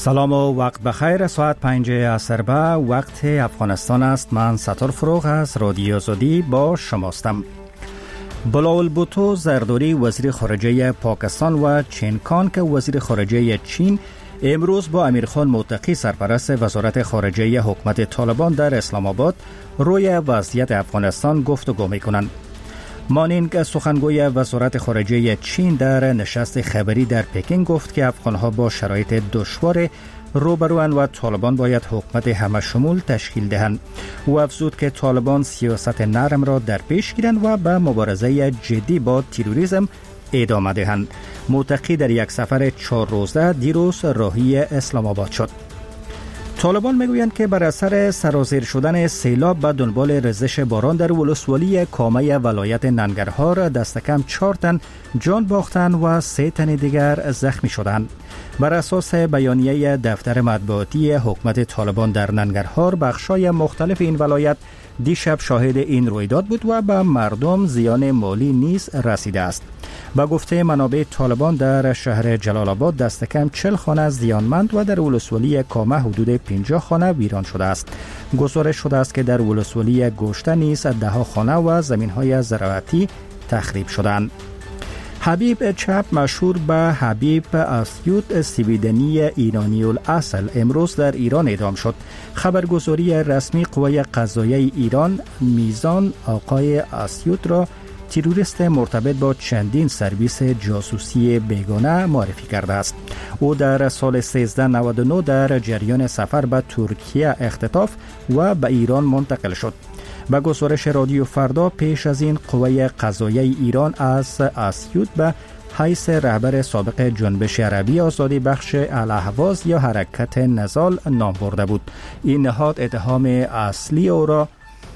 سلام و وقت بخیر. ساعت 5 عصر به وقت افغانستان است. من ستار فروغ از رادیو آزادی با شماستم. بلاول بوتو زرداری وزیر خارجه پاکستان و چین کان که وزیر خارجه چین امروز با امیرخان متقی سرپرست وزارت خارجه حکومت طالبان در اسلام آباد روی وضعیت افغانستان گفتگو می‌کنند. مانینگ سخنگوی وزارت خارجه چین در نشست خبری در پکین گفت که افغانها با شرایط دشوار روبروان و طالبان باید حکومت همه شمول تشکیل دهند. او افزود که طالبان سیاست نرم را در پیش گیرند و به مبارزه جدی با تروریسم ادامه دهند. متقی در یک سفر 4 روزه دیروز راهی اسلام آباد شد. طالبان میگویند که بر اثر سرازیر شدن سیلاب به دنبال ریزش باران در ولسوالی کامه ولایت ننگرهار دست کم 4 تن جان باختند و 3 تن دیگر زخمی شدند. بر اساس بیانیه دفتر مطبوعاتی حکومت طالبان در ننگرهار، بخشای مختلف این ولایت دیشب شاهد این رویداد بود و به مردم زیان مالی نیز رسیده است. با گفته منابع طالبان در شهر جلال آباد دست کم 40 خانه زیانمند و در ولسوالی کامه حدود 50 خانه ویران شده است. گزارش شده است که در ولسوالی گوشته نیز 10 خانه و زمین‌های زراعتی تخریب شدند. حبیب چپ مشهور به حبیب اسیوط سویدنی ایرانی الاصل امروز در ایران اعدام شد. خبرگزاری رسمی قوای قضاییه ایران میزان آقای اسیوط را تروریست مرتبط با چندین سرویس جاسوسی بیگانه معرفی کرده است. او در سال 1399 در جریان سفر به ترکیه اختطاف و به ایران منتقل شد. با گزارش رادیو فردا پیش از این قوای قضاییه ایران از اسیوط به حیث رهبر سابق جنبش عربی آزادی بخش الاهواز یا حرکت نضال نام برده بود. این نهاد اتهام اصلی او را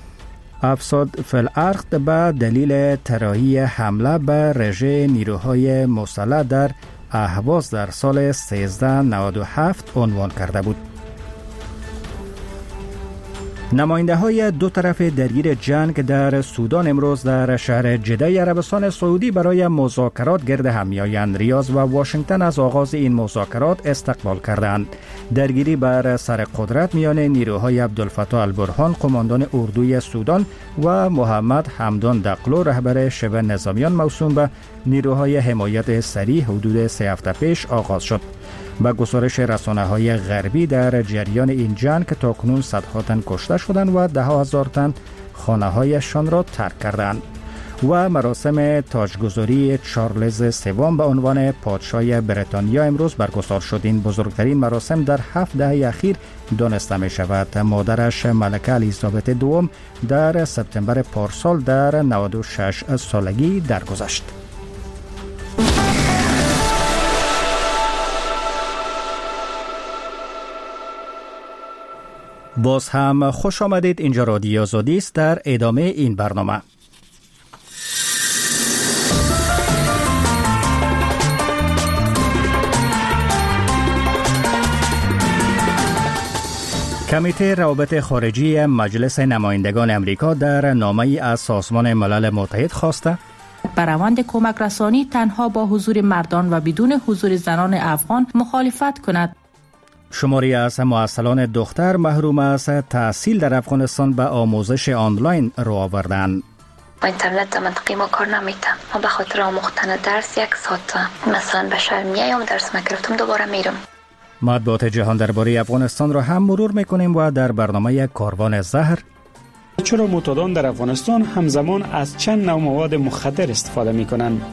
افساد فی الارض به دلیل طراحی حمله به رژه نیروهای مسلح در اهواز در سال 1397 عنوان کرده بود. نماینده های دو طرف درگیر جنگ در سودان امروز در شهر جده عربستان سعودی برای مذاکرات گرد هم می‌آیند. ریاض و واشنگتن از آغاز این مذاکرات استقبال کردند. درگیری بر سر قدرت میان نیروهای عبدالفتاح البرهان قماندان اردوی سودان و محمد حمدان دقلو رهبر شبه نظامیان موسوم به نیروهای حمایت سریع حدود 3 هفته پیش آغاز شد. با گزارش رسانه‌های غربی در جریان این جنگ که تاکنون صدها تن کشته شدند و 10,000 تن خانه‌هایشان را ترک کردند و مراسم تاجگذاری چارلز سوم به عنوان پادشاه بریتانیا امروز برگزار شد. این بزرگترین مراسم در 7 دهه اخیر دانسته می شود. مادرش ملکه الیزابت دوم در سپتامبر پارسال در 96 سالگی درگذشت. باز هم خوش آمدید. اینجا رادیو آزادی است. در ادامه این برنامه کمیته روابط خارجی مجلس نمایندگان امریکا در نامه‌ای از سازمان ملل متحد خواسته بر روند کمک رسانی تنها با حضور مردان و بدون حضور زنان افغان مخالفت کند. شماری از معسلان دختر محروم از تحصیل در افغانستان به آموزش آنلاین رو آوردند. با اینترنت منطقی ما کار نمیتم. ما به خاطر آموختن درس 1 ساعت مثلا به شهر میام درس نگرفتم دوباره میرم. مطبوعات جهان درباره افغانستان را هم مرور میکنیم و در برنامه کاروان زهر چرا معتادان در افغانستان همزمان از چند نوع مواد مخدر استفاده میکنند؟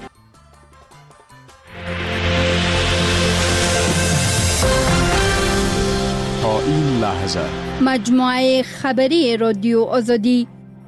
تا این لحظه مجموعه خبری رادیو آزادی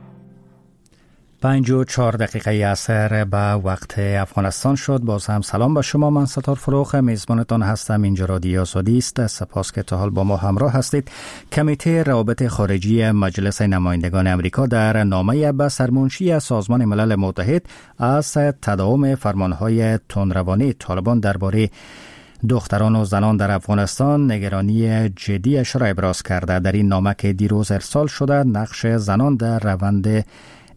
54 دقیقه عصر به وقت افغانستان شد. باز هم سلام به شما. من ستار فروغ میزبانتان هستم. اینجا رادیو آزادی است. سپاس که تا حال با ما همراه هستید. کمیته روابط خارجی مجلس نمایندگان امریکا در نامه به سرمنشی سازمان ملل متحد از تداوم فرمانهای تندروانه طالبان درباره دختران و زنان در افغانستان نگرانی جدیش را ابراز کرده. در این نامه که دیروز ارسال شده، نقش زنان در روند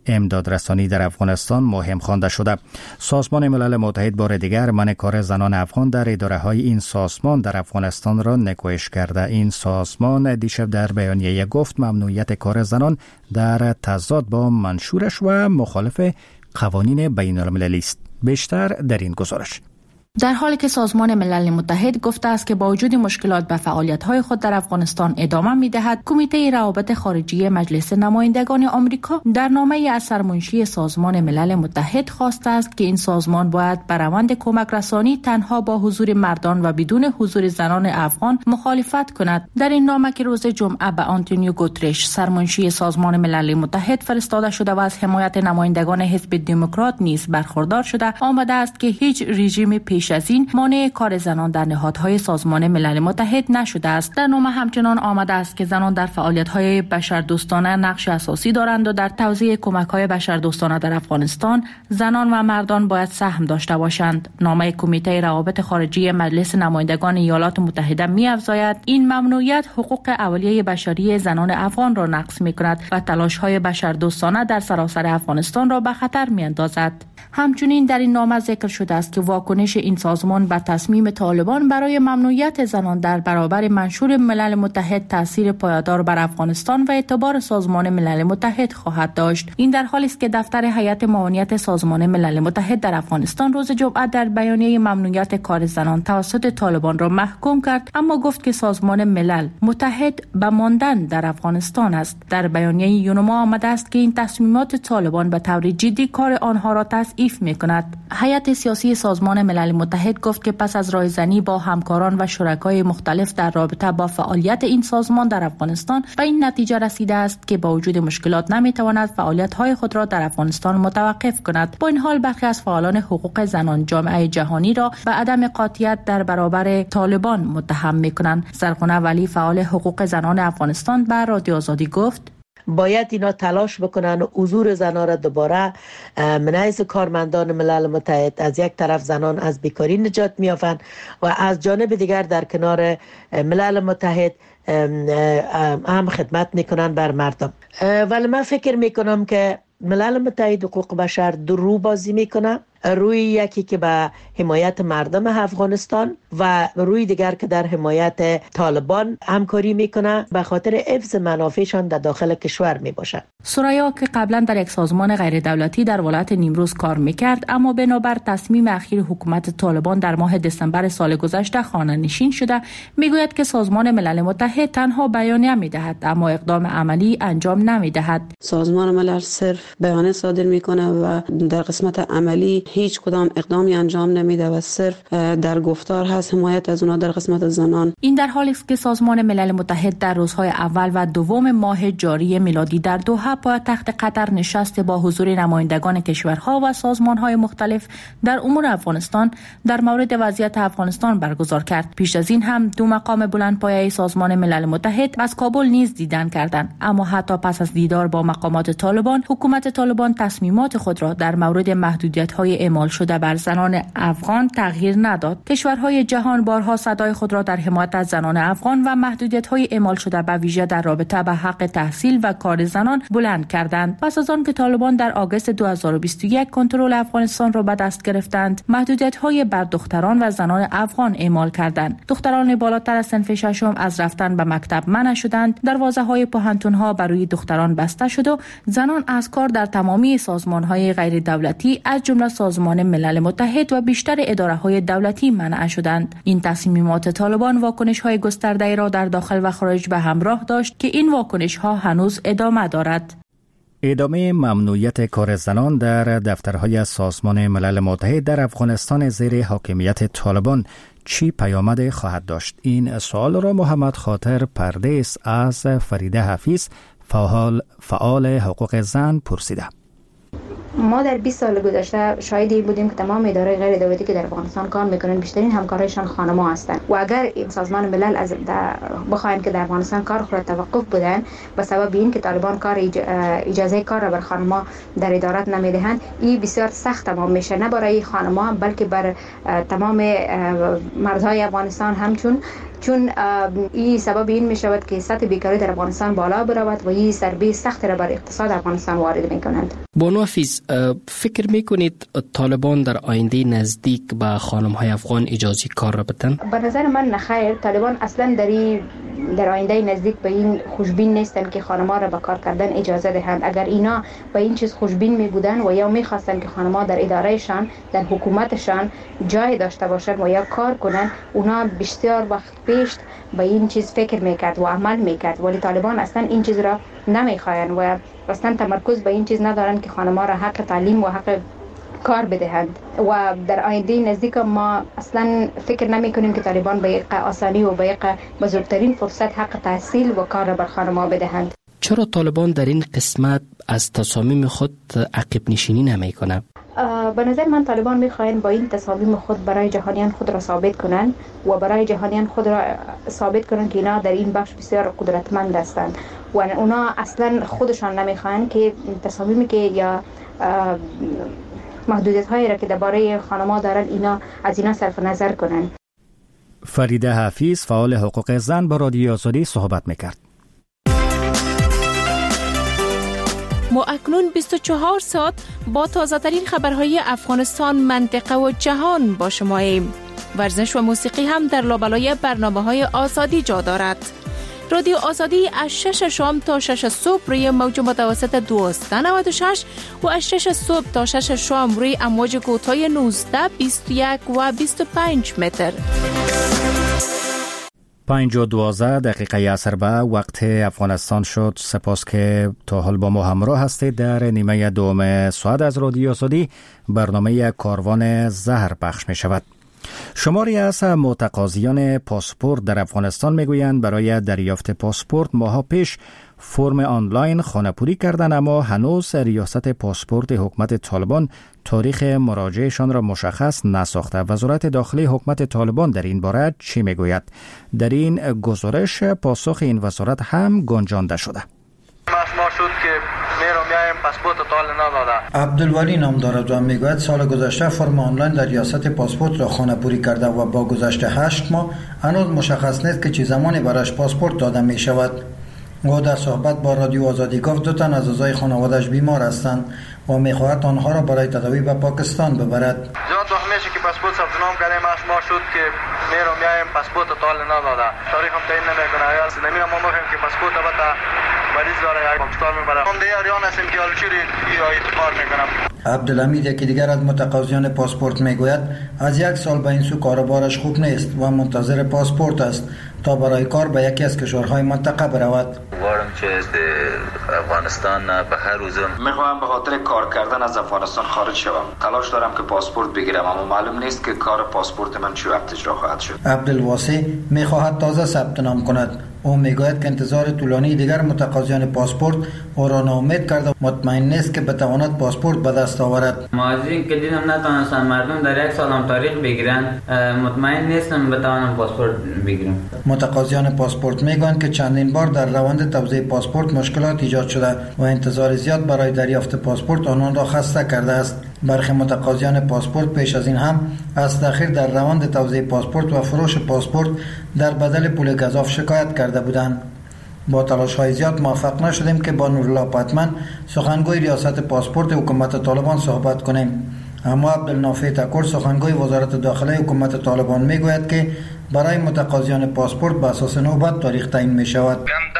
امدادرسانی در افغانستان مهم خوانده شده. سازمان ملل متحد بار دیگر منع کار زنان افغان در اداره‌های این سازمان در افغانستان را نکوهش کرده. این سازمان دیشب در بیانیه گفت ممنوعیت کار زنان در تضاد با منشورش و مخالف قوانین بین المللی است. بیشتر در این گزارش. در حالی که سازمان ملل متحد گفته است که با وجود مشکلات به فعالیت‌های خود در افغانستان ادامه می‌دهد، کمیته روابط خارجی مجلس نمایندگان آمریکا در نامه‌ای از سرمنشی سازمان ملل متحد خواسته است که این سازمان باید بر روند کمک رسانی تنها با حضور مردان و بدون حضور زنان افغان مخالفت کند. در این نامه که روز جمعه به آنتونیو گوترش سرمنشی سازمان ملل متحد فرستاده شده و از حمایت نمایندگان حزب دموکرات نیز برخوردار شده، آمده است که هیچ رژیم پیش از این مانع کار زنان در نهادهای سازمان ملل متحد نشده است. در نامه همچنان آمده است که زنان در فعالیت‌های بشردوستانه نقش اساسی دارند و در توزیع کمک‌های بشردوستانه در افغانستان زنان و مردان باید سهم داشته باشند. نامه کمیته روابط خارجی مجلس نمایندگان ایالات متحده می‌افزاید این ممنوعیت حقوق اولیه بشری زنان افغان را نقض می‌کند و تلاش‌های بشردوستانه در سراسر افغانستان را به خطر می‌اندازد. همچنین در این نامه ذکر شده است که واکنش این سازمان به تصمیم طالبان برای ممنوعیت زنان در برابر منشور ملل متحد تاثیر پایدار بر افغانستان و اعتبار سازمان ملل متحد خواهد داشت. این در حالی است که دفتر هیئت معاونت سازمان ملل متحد در افغانستان روز جمعه در بیانیه ممنوعیت کار زنان توسط طالبان را محکوم کرد، اما گفت که سازمان ملل متحد به ماندن در افغانستان است. در بیانیه یونما آمده است که این تصمیمات طالبان به طور جدی کار آنها را تضعیف می‌کند. هیئت سیاسی سازمان ملل متحد گفت که پس از رایزنی با همکاران و شرکای مختلف در رابطه با فعالیت این سازمان در افغانستان به این نتیجه رسیده است که با وجود مشکلات نمی‌تواند فعالیت‌های خود را در افغانستان متوقف کند. با این حال برخی از فعالان حقوق زنان جامعه جهانی را به عدم قاطعیت در برابر طالبان متهم می‌کنند. زرغونه ولی فعال حقوق زنان افغانستان به رادیو آزادی گفت باید اینا تلاش بکنن و حضور زنان را دوباره من حیث کارمندان ملل متحد از یک طرف زنان از بیکاری نجات می‌یابند و از جانب دیگر در کنار ملل متحد هم خدمت میکنن بر مردم. ولی من فکر میکنم که ملل متحد حقوق بشر دو رو بازی میکنه، روی یکی که به حمایت مردم افغانستان و روی دیگر که در حمایت طالبان همکاری میکنه به خاطر حفظ منافعشان در داخل کشور میباشد. سوریا که قبلا در یک سازمان غیر دولتی در ولایت نیمروز کار میکرد، اما بنابر تصمیم اخیر حکومت طالبان در ماه دسامبر سال گذشته خانه نشین شده، میگوید که سازمان ملل متحد تنها بیانیه میدهد اما اقدام عملی انجام نمیدهد. سازمان ملل صرف بیانیه صادر میکنه و در قسمت عملی هیچ کدام اقدامی انجام نمیده و صرف در گفتار هست حمایت از اونها در قسمت زنان. این در حالی است که سازمان ملل متحد در روزهای اول و دوم ماه جاری میلادی در دوحه پایتخت قطر نشست با حضور نمایندگان کشورها و سازمانهای مختلف در امور افغانستان در مورد وضعیت افغانستان برگزار کرد. پیش از این هم دو مقام بلندپایه سازمان ملل متحد از کابل نیز دیدن کردند، اما حتی پس از دیدار با مقامات طالبان، حکومت طالبان تصمیمات خود را در مورد محدودیت‌های اعمال شده بر زنان افغان تغییر نداد. کشورهای جهان بارها صدای خود را در حمایت از زنان افغان و محدودیت‌های اعمال شده به ویژه در رابطه به حق تحصیل و کار زنان بلند کردند. پس از آن که طالبان در آگوست 2021 کنترل افغانستان را به دست گرفتند، محدودیت‌های بر دختران و زنان افغان اعمال کردند. دختران بالاتر از صنف ششم از رفتن به مکتب منع شدند، دروازه‌های پوهنتون‌ها برای دختران بسته شد و زنان از کار در تمامی سازمان‌های غیر دولتی از جمله سازمان ملل متحد و بیشتر اداره‌های دولتی منع شدند. این تصمیمات طالبان واکنش‌های گسترده‌ای را در داخل و خارج به همراه داشت که این واکنش‌ها هنوز ادامه دارد. ادامه ممنوعیت کار زنان در دفترهای سازمان ملل متحد در افغانستان زیر حاکمیت طالبان چی پیامد خواهد داشت؟ این سوال را محمد خاطر پردیس از فریده حفیظ فعال حقوق زن پرسیده. ما در 20 سال گذشته شاهد این بودیم که تمام ادارات غیر دولتی که در افغانستان کار میکنن بیشترین همکارایشان خانم‌ها هستند و اگر این سازمان ملل از بخواین که در افغانستان کار خود توقف بدن به سبب این که طالبان اجازه کار را بر خانم‌ها در ادارات نمیدهند، این بسیار سخت تمام میشه، نه برای خانم‌ها بلکه بر تمام مردهای افغانستان همچون چون این سبب این می شود که سطح بیکاری در افغانستان بالا برود و این ضربه سخت را بر اقتصاد افغانستان وارد می کنند. بانو حفیظ، فکر می کنید طالبان در آینده نزدیک به خانم های افغان اجازه کار را بدن؟ به نظر من نخیر. طالبان اصلا در آینده نزدیک به این خوشبین نیستن که خانم‌ها را به کار کردن اجازه دهند. اگر اینا به این چیز خوشبین می بودن و یا می خواستن که خانم‌ها در ادارهشان، در حکومتشان جای داشته باشند و یا کار کنند، اونا بسیار وقت پیش به این چیز فکر میکرد و عمل میکرد. ولی طالبان اصلا این چیز را نمیخواین و اصلا تمرکز به این چیز ندارن که خانم‌ها را حق تعلیم و حق کار بدهند. و در آینده نزدیک ما اصلا فکر نمی کنیم که طالبان به یک آسانی و به یک بزرگترین فرصت حق تحصیل و کار را بر خانم‌ها بدهند. چرا طالبان در این قسمت از تصامیم خود عقب نشینی نمی کنند؟ به نظر من طالبان میخواین با این تصامیم خود برای جهانیان خود را ثابت کنند و برای جهانیان خود را ثابت کنند که اینا در این بخش بسیار قدرتمند هستند و اونا اصلا خودشان نمیخواین که تصامیمی که یا محدودیت هایی را که درباره خانم‌ها دارن از اینا صرف نظر کنند. فریده حفیظ، فعال حقوق زن، با رادیو آزادی صحبت میکرد. ما اکنون 24 ساعت با تازه ترین خبرهای افغانستان، منطقه و جهان با شماییم. ورزش و موسیقی هم در لابلای برنامه‌های آزادی جا دارد. رادیو آزادی از 6 شام تا 6 صبح روی موج متوسط 1296 و از 6 صبح تا 6 شام روی امواج کوتاه 19، 21 و 25 متر. 5:12 عصر به وقت افغانستان شد. سپاس که تا حال با ما همراه هستید. در نیمه دوم ساعت از رادیو آزادی برنامه کاروان زهر پخش می شود. شماری از متقاضیان پاسپورت در افغانستان میگویند برای دریافت پاسپورت ماها پیش فرم آنلاین خانه‌پوری کردند، اما هنوز ریاست پاسپورت حکومت طالبان تاریخ مراجعهشان را مشخص نساخته. وزارت داخلی حکومت طالبان در این باره چی میگوید؟ در این گزارش پاسخ این وزارت هم گنجانده شده. ما شد که میایم پاسپورت طال نداده. عبدالولی نام دارد و میگوید سال گذشته فرم آنلاین در ریاست پاسپورت را خانه‌پوری کرده و با گذشت 8 ماه هنوز مشخص نیست که چه زمانی برایش پاسپورت داده می شود. او در صحبت با رادیو آزادی گفت 2 تن از اعضای خانواده‌اش بیمار هستند و میخواهد آنها را برای تداوی به پاکستان ببرد. زیاد وقت میشه که پاسپورت ثبت نام کردیم، ما شد که میایم پاسپورت طال نداده. تاریخ هم تعیین نمیکنه. یا نمیرم ما میگیم که پاسپورت البته مریض داره یا پاکستان میبره. هم دیگه ریان هستیم که الچوری یا اعتبار میکنم. عبدالحمید یکی دیگر از متقاضیان پاسپورت میگوید از 1 سال به این سو کاربارش خوب نیست و منتظر پاسپورت است تا برای کار به یکی از کشورهای منطقه برود. وارم چه از افغانستان به هر روزم میخوام به خاطر کار کردن از افغانستان خارج شوم. تلاش دارم که پاسپورت بگیرم، اما معلوم نیست که کار پاسپورت من چه وقت اجرا خواهد شد. عبدالواسی میخواهد تازه ثبت نام کند. او میگوید که انتظار طولانی دیگر متقاضیان پاسپورت او را ناامید کرده و مطمئن نیست که بتواند پاسپورت به دست آورد. ما از این که دیدم نتوانستن مردم در 1 سال هم تاریخ بگیرن، مطمئن نیستم بتوانم پاسپورت بگیرم. متقاضیان پاسپورت میگویند که چندین بار در روند توزیع پاسپورت مشکلات ایجاد شده و انتظار زیاد برای دریافت پاسپورت آنان را خسته کرده است. برخی متقاضیان پاسپورت پیش از این هم از تأخیر در روند توزیع پاسپورت و فروش پاسپورت در بدل پول گزاف شکایت کرده بودند. با تلاش‌های زیاد موفق نشدیم که با نورالله پاتمن سخنگوی ریاست پاسپورت حکومت طالبان صحبت کنیم. اما عبدالنافع تکور سخنگوی وزارت داخلی حکومت طالبان میگوید که برای متقاضیان پاسپورت به اساس نوبت تاریخ تعیین می شود.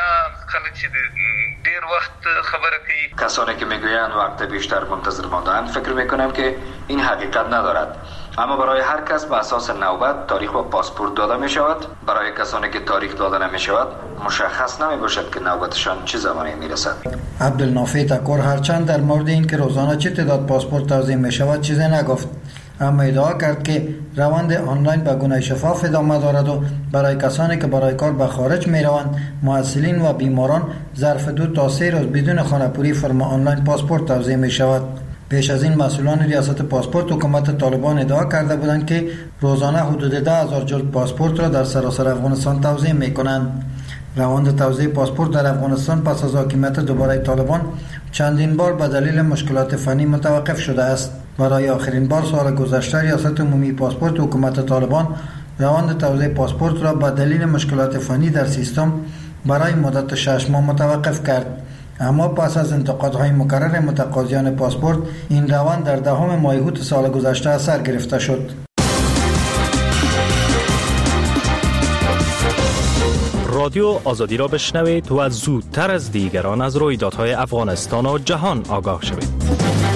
دیر وقت خبره که کسانی که میگویند وقت بیشتر منتظر ماندند فکر میکنم که این حقیقت ندارد، اما برای هر کس به اساس نوبت تاریخ و پاسپورت داده می شود. برای کسانی که تاریخ داده نمی شود مشخص نمی باشد که نوبتشان چه زمانی می رسد. عبدالنافع تکور هرچند در مورد این که روزانه چه تعداد پاسپورت توزیع می شود چیزی نگفت، اما ادعا کرد که روند آنلاین به گونه شفاف ادامه دارد و برای کسانی که برای کار به خارج می روند، محصلین و بیماران ظرف 2 تا 3 روز بدون خانه‌پوری فرم آنلاین پاسپورت توزیع می شود. پیش از این مسئولان ریاست پاسپورت حکومت طالبان ادعا کرده بودند که روزانه حدود 10,000 جلد پاسپورت را در سراسر افغانستان توزیع می کنند. روند توزیع پاسپورت در افغانستان پس از حاکمیت دوباره طالبان چندین بار به دلیل مشکلات فنی متوقف شده است. برای آخرین بار سال گذشته ریاست عمومی پاسپورت حکومت طالبان روند توزیع پاسپورت را به دلیل مشکلات فنی در سیستم برای مدت 6 ماه متوقف کرد. اما پس از انتقادهای مکرر متقاضیان پاسپورت این روند در 10 ماه اوت سال گذشته از سر گرفته شد. رادیو آزادی را بشنوید و زودتر از دیگران از رویدادهای افغانستان و جهان آگاه شوید.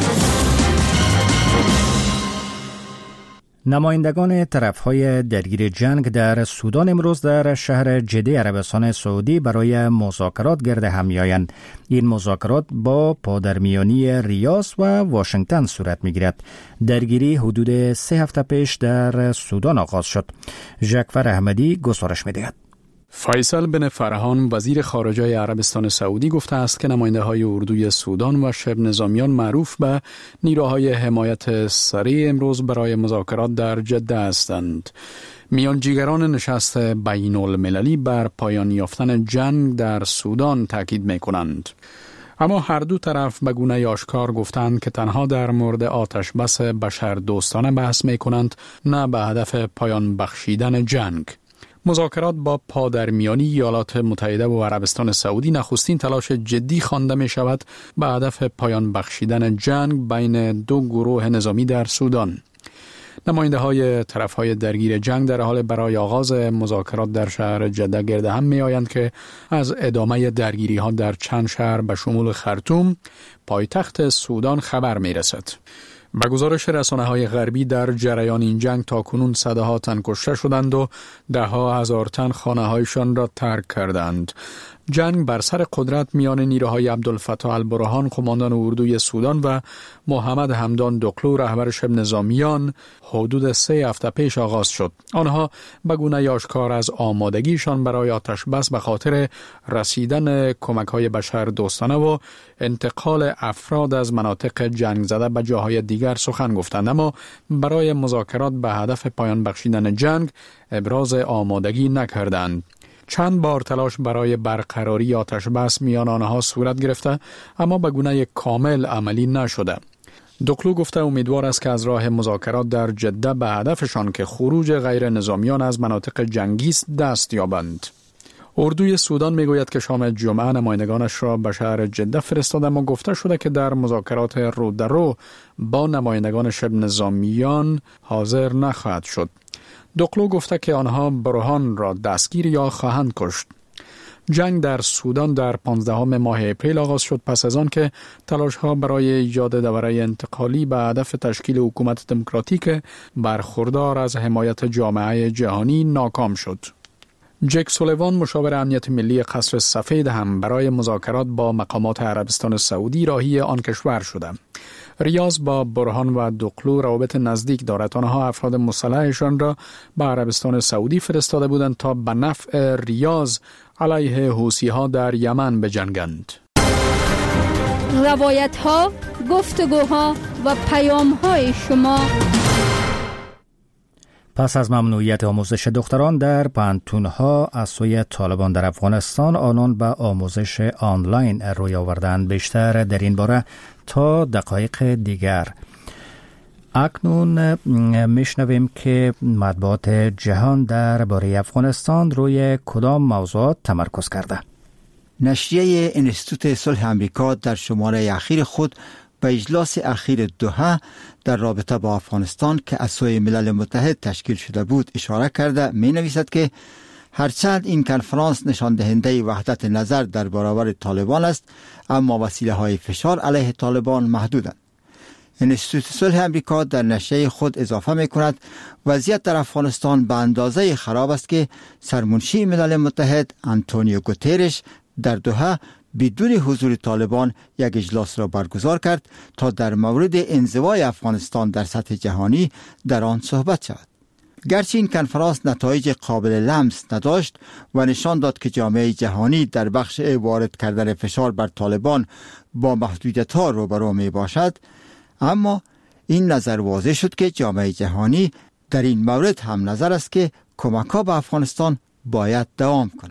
نمایندگان طرف‌های درگیر جنگ در سودان امروز در شهر جده عربستان سعودی برای مذاکرات گرد هم می‌آیند. این مذاکرات با پادرمیانی ریاض و واشنگتن صورت می‌گیرد. درگیری حدود 3 هفته پیش در سودان آغاز شد. جعفر احمدی گزارش می‌دهد. فیصل بن فرحان وزیر خارجه عربستان سعودی گفته است که نماینده‌های اردوی سودان و شبه نظامیان معروف به نیروهای حمایت سریع امروز برای مذاکرات در جده هستند. میانجیگران نشست بین المللی بر پایان یافتن جنگ در سودان تاکید می‌کنند. اما هر دو طرف به گونه آشکار گفتند که تنها در مورد آتش بس بشردوستانه بحث می‌کنند، نه به هدف پایان بخشیدن جنگ. مذاکرات با پادرمیانی ایالات متحده و عربستان سعودی نخستین تلاش جدی خوانده می شود به هدف پایان بخشیدن جنگ بین دو گروه نظامی در سودان. نماینده های طرف های درگیر جنگ در حال برای آغاز مذاکرات در شهر جده گرد هم می آیند که از ادامه درگیری ها در چند شهر به شمول خرطوم، پایتخت سودان خبر می رسد. به گزارش رسانه‌های غربی در جریان این جنگ تاکنون صدها تن کشته شدند و 10,000 تن خانه‌هایشان را ترک کردند. جنگ بر سر قدرت میان نیروهای عبدالفتاح البرهان قماندان اردوی سودان و محمد حمدان دقلو رهبر شبه نظامیان حدود 3 هفته پیش آغاز شد. آنها به گونه آشکار از آمادگیشان برای آتش بس به خاطر رسیدن کمک‌های بشردوستانه و انتقال افراد از مناطق جنگ زده به جاهای دیگر سخن گفتند، اما برای مذاکرات به هدف پایان بخشیدن جنگ ابراز آمادگی نکردند. چند بار تلاش برای برقراری آتش بس میان آنها صورت گرفته، اما به گونه کامل عملی نشده. دقلو گفته امیدوار است که از راه مذاکرات در جده به هدفشان که خروج غیر نظامیان از مناطق جنگی است دست یابند. اردوی سودان میگوید که شام جمعه نمایندگانش را به شهر جده فرستاده، اما گفته شده که در مذاکرات رو در رو با نمایندگان شبه نظامیان حاضر نخواهد شد. دقلو گفته که آنها برهان را دستگیر یا خواهند کشت. جنگ در سودان در 15 ماه اپریل آغاز شد پس از آن که تلاش‌ها برای ایجاد دوره انتقالی به هدف تشکیل حکومت دموکراتیک برخوردار از حمایت جامعه جهانی ناکام شد. جک سولیوان مشاور امنیت ملی قصر سفید هم برای مذاکرات با مقامات عربستان سعودی راهی آن کشور شده. ریاض با برهان و دقلو روابط نزدیک دارد. آنها افراد مسلحشان را به عربستان سعودی فرستاده بودند تا به نفع ریاض علیه حوثی‌ها در یمن بجنگند. روایت‌ها، گفتگوها و پیام‌های شما. پس از ممنوعیت آموزش دختران در پانتون‌ها از سوی طالبان در افغانستان، آنان به آموزش آنلاین روی آوردند. بیشتر در این باره تا دقایق دیگر. اکنون میشنویم که مطبوعات جهان درباره افغانستان روی کدام موضوعات تمرکز کرده. نشریه انستیتوت صلح امریکا در شماره اخیر خود به اجلاس اخیر دوحه در رابطه با افغانستان که از سوی ملل متحد تشکیل شده بود اشاره کرده می نویسد که هرچند این کنفرانس نشان دهنده وحدت نظر در برابر طالبان است، اما وسیله های فشار علیه طالبان محدودند. انستیتوت صلح امریکا در نشریه خود اضافه می کند وضعیت در افغانستان به اندازه خراب است که سرمنشی ملل متحد آنتونیو گوترش در دوحه بدون حضور طالبان یک اجلاس را برگزار کرد تا در مورد انزوای افغانستان در سطح جهانی در آن صحبت شود. گرچه این کنفرانس نتایج قابل لمس نداشت و نشان داد که جامعه جهانی در بخش وارد کردن فشار بر طالبان با محدودیت‌ها روبرو می باشد، اما این نظر واضح شد که جامعه جهانی در این مورد هم نظر است که کمک‌ها به افغانستان باید دوام کند.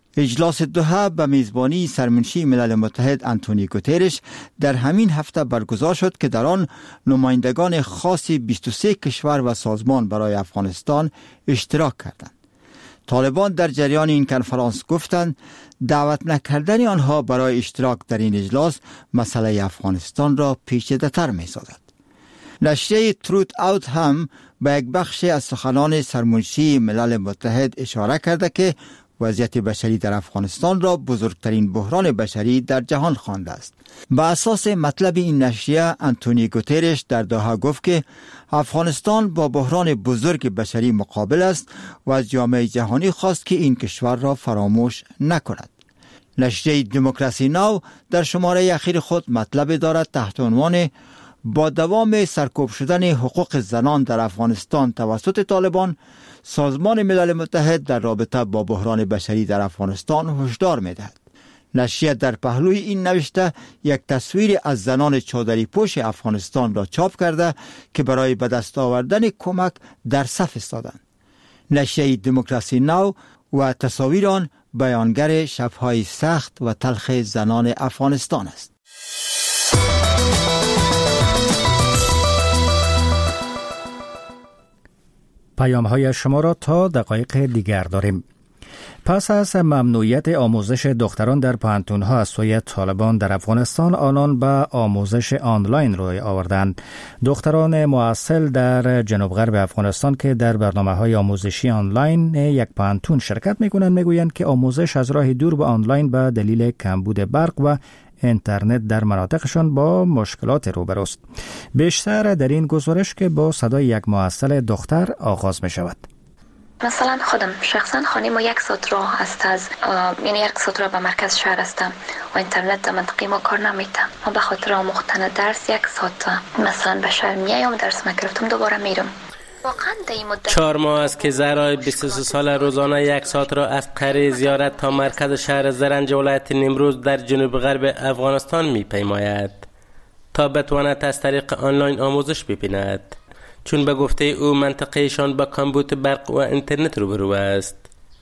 اجلاس دوحه به میزبانی سرمنشی ملل متحد آنتونیو گوترش در همین هفته برگزار شد که در آن نمایندگان خاص 23 کشور و سازمان برای افغانستان اشتراک کردند. طالبان در جریان این کنفرانس گفتند دعوت نکردن آنها برای اشتراک در این اجلاس مسئله افغانستان را پیچیده‌تر می‌سازد. نشریه تروت اوت هم به یک بخش از سخنان سرمنشی ملل متحد اشاره کرده که وضعیت بشری در افغانستان را بزرگترین بحران بشری در جهان خوانده است. به اساس مطلب این نشریه آنتونیو گوترش در دوحه گفت که افغانستان با بحران بزرگ بشری مقابل است و از جامعه جهانی خواست که این کشور را فراموش نکند. نشریه دموکراسی ناو در شماره اخیر خود مطلب دارد تحت عنوان با دوام سرکوب شدن حقوق زنان در افغانستان توسط طالبان، سازمان ملل متحد در رابطه با بحران بشری در افغانستان هشدار می‌دهد. نشریه در پهلوی این نوشته یک تصویر از زنان چادری پوش افغانستان را چاپ کرده که برای به دست آوردن کمک در صف ایستادند. نشریه دموکراسی ناو و تصاویر آن بیانگر شب‌های سخت و تلخ زنان افغانستان است. پیام‌های شما را تا دقایق دیگر داریم. پس از ممنوعیت آموزش دختران در پانتون‌ها از سوی طالبان در افغانستان، آنان به آموزش آنلاین روی آوردند. دختران معسل در جنوب غرب افغانستان که در برنامه‌های آموزشی آنلاین یک پانتون شرکت می‌کنند می‌گویند که آموزش از راه دور به آنلاین به دلیل کمبود برق و اینترنت در مناطقشان با مشکلات روبروست. بیشتر در این گزارش که با صدای یک معسل دختر آغاز می شود. مثلا خودم شخصا خانه ما 1 ساعت راه است از یعنی 1 ساعت راه به مرکز شهر هستم و اینترنت در منطقه ما کار نمیتم. ما به خاطر آموختن درس 1 ساعت مثلا به شهر میام درس نگرفتم دوباره میرم. 4 ماه است که زهرای 23 ساله روزانه 1 ساعت را از قره زیارت تا مرکز شهر زرنج ولایت نیمروز در جنوب غرب افغانستان می‌پیماید تا بتواند از طریق آنلاین آموزش ببیند، چون به گفته او منطقهشان با کمبود برق و اینترنت روبرو است.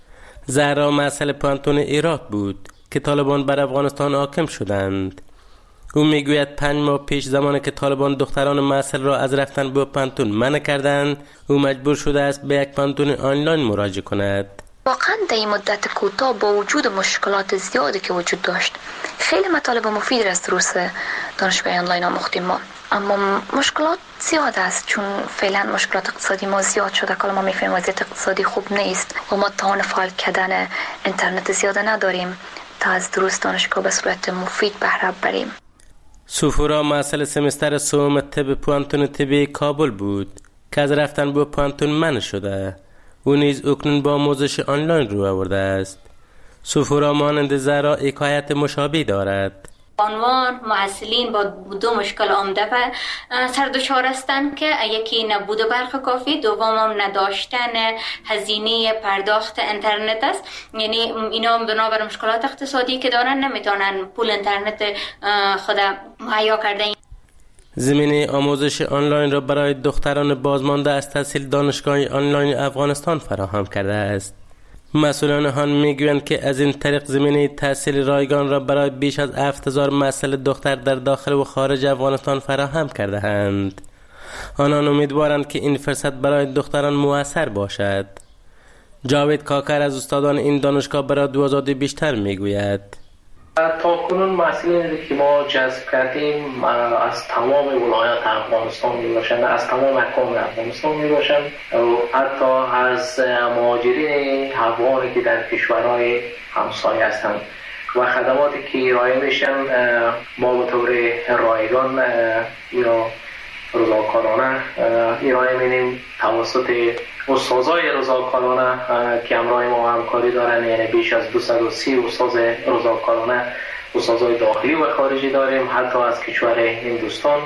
زهرا مسئله پانتون عراق بود که طالبان بر افغانستان حاکم شدند. او میگوید 5 ماه پیش زمانی که طالبان دختران معسل را از رفتن به پانتون منع کردند، او مجبور شده است به یک پانتون آنلاین مراجعه کند. واقعا در این مدت کوتاه با وجود مشکلات زیادی که وجود داشت، خیلی مطالب مفید از دروس دانشگاه آنلاین آموختیم ما، اما مشکلات زیاد است چون فعلا مشکلات اقتصادی ما زیاد شده. که ما میفهمیم وضعیت اقتصادی خوب نیست و ما توان فعال کردن اینترنت زیاد نداریم تا از دروس دانشگاه به صورت مفید بهره بریم. سفورا مسئله سمستر سوم طب پانتون طبی کابل بود که از رفتن به پانتون منع شده. او نیز اکنون با آموزش آنلاین رو آورده است. سفورا مانند زهرا حکایت مشابه دارد. عنوان معسلین با 2 مشکل عمده و سردشار هستند که یکی نبود برق کافی، دوم نداشتن هزینه پرداخت اینترنت است. یعنی اینا بنابر مشکلات اقتصادی که دارن نمیتونن پول اینترنت خود مهیا کردن. زمینه آموزش آنلاین را برای دختران بازمانده از تحصیل دانشگاه آنلاین افغانستان فراهم کرده است. مسئولان آن میگویند که از این طریق زمینه تحصیل رایگان را برای بیش از 7000 معسل دختر در داخل و خارج افغانستان فراهم کرده اند. آنان امیدوارند که این فرصت برای دختران مؤثر باشد. جاوید کاکر از استادان این دانشگاه برای آزادی بیشتر میگوید. تا کنون مسئله که ما جذب کردیم از تمام ولایات افغانستان می باشند، از تمام اقوام افغانستان می باشند و حتی از مهاجرین افغانی که در کشورهای همسایه هستند و خدماتی که ارائه میشن ما به طور رایگان یا رضاکارانه ارائه می‌نیم توسط استادای رضاکارانه که همراه ما همکاری دارن. یعنی بیش از 230 استاد رضاکارانه، استادای داخلی و خارجی داریم، حتی از کشور هندوستان.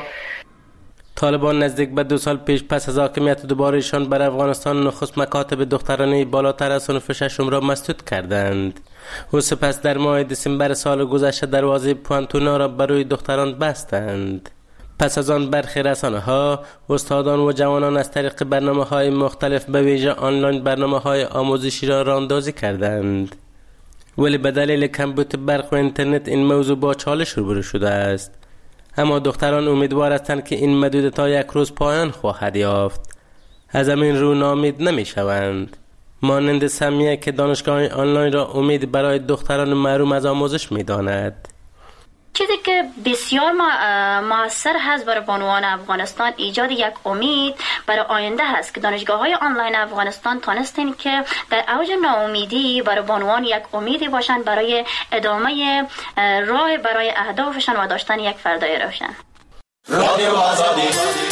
طالبان نزدیک به 2 سال پیش پس از حاکمیت دوبارهشان بر افغانستان نخست مکاتب دخترانه بالاتر از صنف 6 را مسدود کردند و سپس در ماه دسامبر سال گذشته دروازه پانتونا را برای دختران بستند. پس از آن برخی رسانه‌ها استادان و جوانان از طریق برنامه‌های مختلف به ویژه آنلاین برنامه‌های آموزشی را راه‌اندازی کردند. ولی به دلیل کمبود برق و اینترنت این موضوع با چالش روبرو شده است. اما دختران امیدوار هستند که این محدودیت‌ها یک روز پایان خواهد یافت. از همین رو ناامید نمی‌شوند. مانند سمیه که دانشگاه آنلاین را امید برای دختران محروم از آموزش می‌داند. چیزی که بسیار موثر هست برای بانوان افغانستان ایجاد یک امید برای آینده هست که دانشگاه‌های آنلاین افغانستان تانستن که در اوج ناامیدی برای بانوان یک امیدی باشند برای ادامه راه برای اهدافشان و داشتن یک فردای روشن. رادیو آزادی.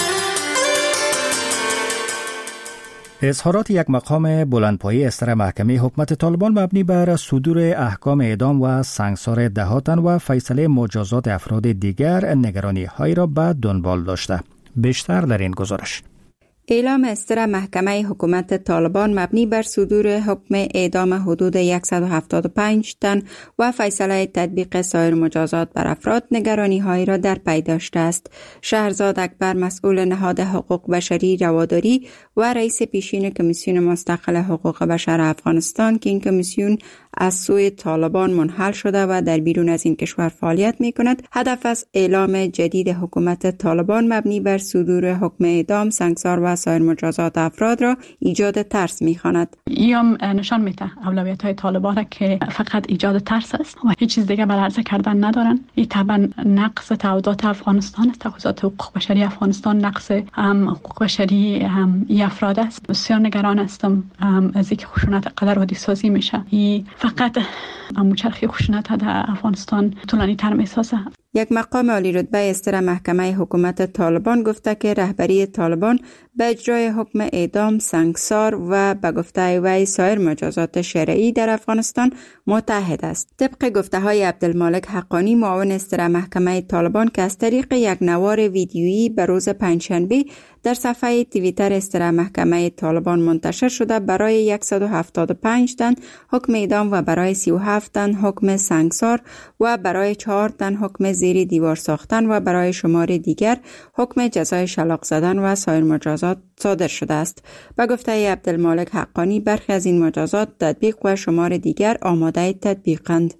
اظهارات یک مقام بلندپایه استر محکمه حکومت طالبان مبنی بر صدور احکام اعدام و سنگسار 10 تن و فیصله مجازات افراد دیگر نگرانی های را به دنبال داشته. بیشتر در این گزارش. اعلام استر محکمه حکومت طالبان مبنی بر صدور حکم اعدام حدود 175 تن و فیصله تطبیق سایر مجازات بر افراد نگرانی هایی را در پی داشته است. شهرزاد اکبر مسئول نهاد حقوق بشری رواداری و رئیس پیشین کمیسیون مستقل حقوق بشر افغانستان که این کمیسیون از سوی طالبان منحل شده و در بیرون از این کشور فعالیت می کند، هدف از اعلام جدید حکومت طالبان مبنی بر صدور حکم اعدام، سنگسار و سایر مجازات افراد را ایجاد ترس می خواند. ایام نشان میده اولویت های طالبان که فقط ایجاد ترس است و هیچ چیز دیگه برای عرضه کردن ندارن. این طبعا نقص تعهدات افغانستان است، تعهدات حقوق بشری افغانستان، نقص حقوق بشری ای افراد است. بسیار نگران هستم از اینکه خشونت قدر عادی سازی میشه. فقط موچرخی خشونت در افغانستان طولانی تر میسازه. یک مقام عالی رتبه استر محکمه حکومت طالبان گفته که رهبری طالبان به اجرای حکم اعدام، سنگسار و به گفته وی سایر مجازات شرعی در افغانستان متحد است. طبق گفته های عبدالمالک حقانی معاون استر محکمه طالبان که از طریق یک نوار ویدیویی به روز پنجشنبه در صفحه توییتر استر محکمه طالبان منتشر شده، برای 175 تن حکم اعدام و برای 37 تن حکم سنگسار و برای 4 تن حکم زیر دیوار ساختن و برای شمار دیگر حکم جزای شلاق زدن و سایر مجازات صادر شده است. به گفته عبدالمالک حقانی برخی از این مجازات تطبیق و شمار دیگر آماده تطبیقند.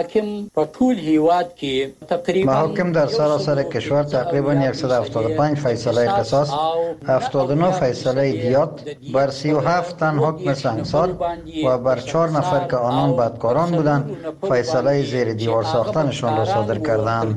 محاکم در سراسر کشور تقریبا 175 فیصله قصاص، 79 فیصله دیات، بر 37 تن حکم سنگسار و بر 4 نفر که آنان بدکاران بودند فیصله زیر دیوار ساختنشان را صادر کردند.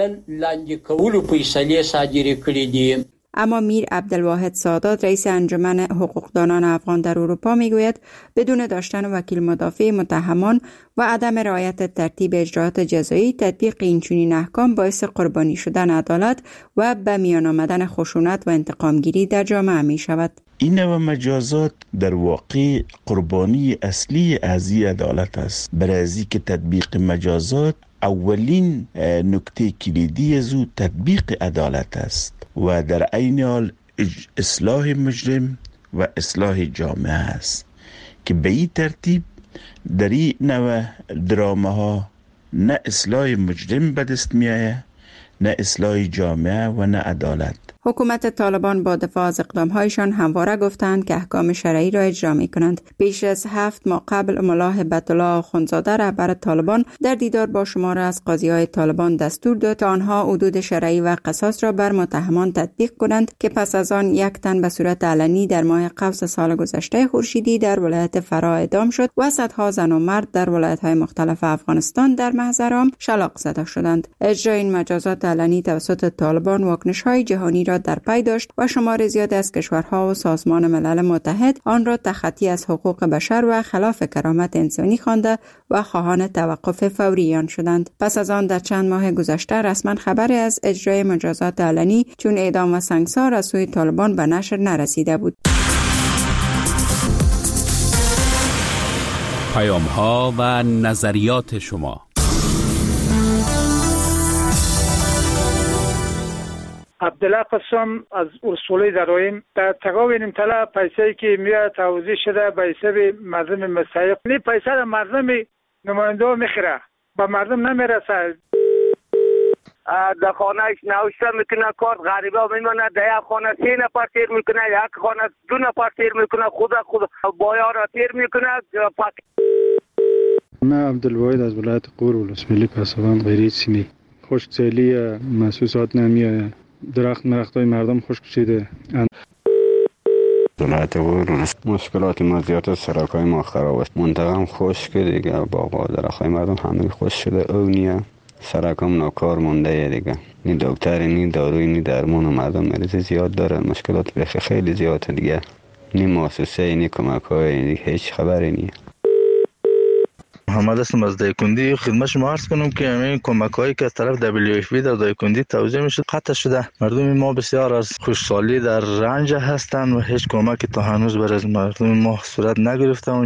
اما میر عبدالواحد سادات رئیس انجمن حقوقدانان افغان در اروپا میگوید بدون داشتن وکیل مدافع متهمان و عدم رعایت ترتیب اجراات جزایی، تطبیق این چنین احکام باعث قربانی شدن عدالت و به میان آمدن خشونت و انتقامگیری در جامعه می شود. این نوع مجازات در واقع قربانی اصلی از عدالت است. برای از که تطبیق مجازات اولین نکته کلیدی از او تطبیق عدالت است و در عین حال اصلاح مجرم و اصلاح جامعه است که به این ترتیب در این نوع درامه ها نه اصلاح مجرم به دست می آید، نه اصلاح جامعه و نه عدالت. حکومت طالبان با دفاع از اقدامهایشان همواره گفتند که احکام شرعی را اجرا می کنند. بیش از 7 ماه قبل ملا هبت الله آخوندزاده رهبر طالبان در دیدار با شماره از قاضی‌های طالبان دستور داد تا آنها حدود شرعی و قصاص را بر متهمان تطبیق کنند که پس از آن 1 تن به صورت علنی در ماه قوس سال گذشته خورشیدی در ولایت فرا اعدام شد و صدها زن و مرد در ولایت‌های مختلف افغانستان در محضر عام شلاق زده شدند. اجرای این مجازات علنی توسط طالبان واکنش‌های جهانی را در پی داشت و شمار زیاد از کشورها و سازمان ملل متحد آن را تخطی از حقوق بشر و خلاف کرامت انسانی خوانده و خواهان توقف فوری آن شدند. پس از آن در چند ماه گذشته رسما خبری از اجرای مجازات علنی چون اعدام و سنگسار از سوی طالبان به نشر نرسیده بود. پیام‌ها و نظریات شما. عبدالله قسم از اصولی درایم در تقاوین طلا پیسه‌ای که میاد توضیح شده به حساب مردم مستحق، این پیسه را مردم نماینده میخره، به مردم نمیرسه. در خانهش نوشته میکنه کارت غریبه میمونه، در یک خانه 3 نفر تیر میکنه، یک خانه 2 نفر تیر میکنه، خود بایان را تیر میکنه. من عبدالواحد از ولایت غور ولسوالی پسابان غیری سیمی. خشکسالی محسوسات نمیاد. درختای مردم خشک شده. ولایت غور مشکلات ما زیاد است، سرکای ما خراب است. منطقه خشک دیگه، باغ و درختای مردم همه خشک شده. اونیه سرکام ناکار مونده دیگه. نی دکتر نی داروی نی درمان و مردم مریض زیاد دارن. مشکلات بخی خیلی زیاده دیگه. نی مؤسسه نی کمک‌های نی هیچ خبری نی. محمد هستم از دایکندی. خدمت شما عرض کنم که همین کمک‌هایی که از طرف WFP در دایکندی توزیع میشه قطع شده. مردم ما بسیار از خوشحالی در رنج هستند و هیچ کمکی تا هنوز برای مردم ما صورت نگرفته.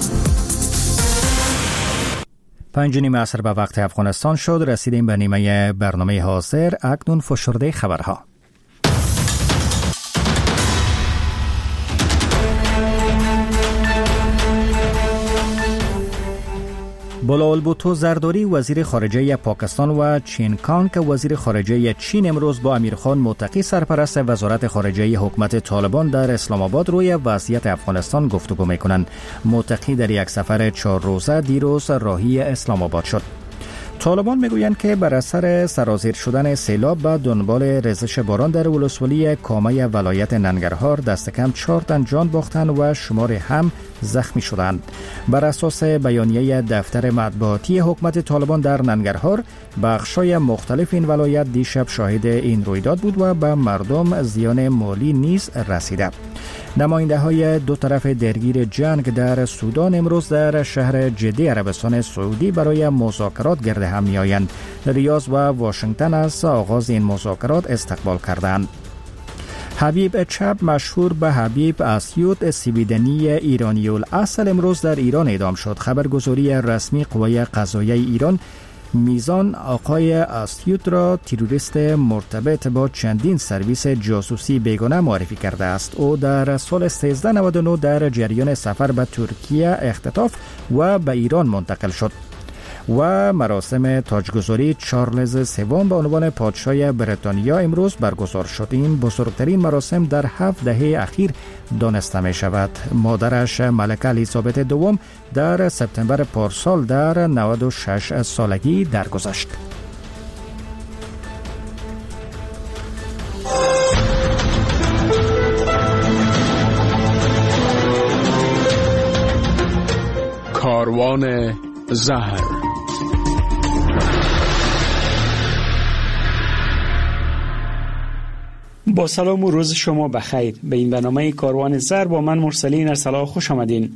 5:30 عصر به وقت افغانستان شد. رسیدیم به نیمه برنامه حاضر. اکنون فشرده خبرها. بلال بوتو زرداری وزیر خارجه پاکستان و چین کانگ وزیر خارجه چین امروز با امیرخان متقی سرپرست وزارت خارجه حکومت طالبان در اسلام آباد روی وضعیت افغانستان گفتگو می‌کنند. متقی در یک سفر 4 روزه دیروز راهی اسلام آباد شد. طالبان میگویند که بر اثر سرازیر شدن سیلاب به دنبال ریزش باران در ولسوالی کامه ولایت ننگرهار دست کم 4 تن جان باختند و شمار هم زخمی شدند. بر اساس بیانیه دفتر مطبوعاتی حکومت طالبان در ننگرهار، بخشای مختلف این ولایت دیشب شاهد این رویداد بود و به مردم زیان مالی نیز رسیده. نماینده های دو طرف درگیر جنگ در سودان امروز در شهر جده عربستان سعودی برای مذاکرات گرد هم می آیند. ریاض و واشنگتن از آغاز این مذاکرات استقبال کردند. حبیب چپ مشهور به حبیب اسیوط سیبیدنی ایرانی الاصل امروز در ایران اعدام شد. خبرگزاری رسمی قوای قضاییه ایران میزان آقای اسیوط را تروریست مرتبط با چندین سرویس جاسوسی بیگانه معرفی کرده است. او در سال 1399 در جریان سفر به ترکیه اختطاف و به ایران منتقل شد و مراسم تاجگذاری چارلز سوم به عنوان پادشاه بریتانیا امروز برگزار شد. این بزرگترین مراسم در 7 دهه اخیر دانسته می شود. مادرش ملکه الیزابت دوم در سپتامبر پارسال در 96 سالگی درگذشت. کاروان زهر. با سلام و روز شما بخیر. به این برنامه کاروان زر با من مرسلین ارسلا خوش آمدین.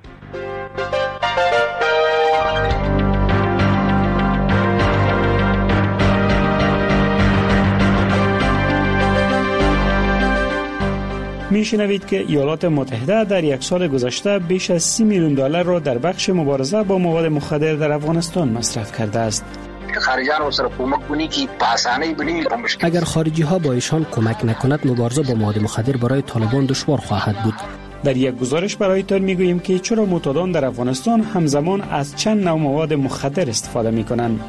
میشنوید که ایالات متحده در یک سال گذشته بیش از 30 میلیون دلار را در بخش مبارزه با مواد مخدر در افغانستان مصرف کرده است. اگر خارجی ها با ایشان کمک نکند مبارزه با مواد مخدر برای طالبان دشوار خواهد بود. در یک گزارش برایتان میگوییم که چرا معتادان در افغانستان همزمان از چند نوع مواد مخدر استفاده میکنند.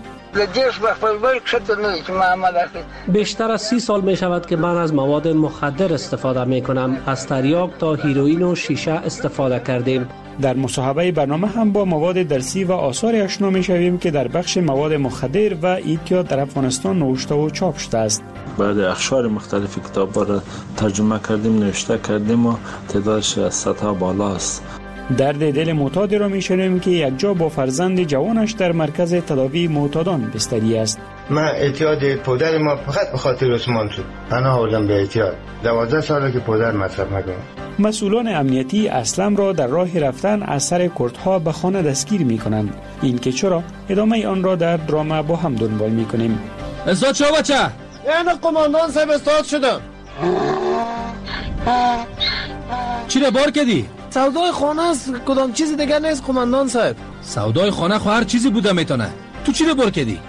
بیشتر از 30 سال می شود که من از مواد مخدر استفاده می کنم. از تریاک تا هیروئین و شیشه استفاده کردیم. در مصاحبه برنامه هم با مواد درسی و آثار آشنا می شویم که در بخش مواد مخدر و اعتیاد در افغانستان نوشته و چاپ شده است. بعد اخشار مختلف کتاب را ترجمه کردیم، نوشته کردیم و تعدادش از 100 تا بالا است. درد دل معتاد را میشنویم که یک جا با فرزند جوانش در مرکز تداوی معتادان بستری است. من اعتیاد پدر ما فقط به خاطر عثمان شد. انا آوردم به اعتیاد. 12 ساله که پدر مصرف میکنه. مسئولان امنیتی اسلم را در راه رفتن از سر کردها به خانه دستگیر میکنند. این که چرا ادامه آن را در درام با هم دنبال میکنیم. استاد شو بچه؟ یعنی قماندان صاحب استاد شدم. چی را بار کردی؟ سودای خانه است، کدام چیزی دیگر نیست قماندان صاحب. سودای خانه خو هر چیزی بوده میتونه. تو چی را بار کردی؟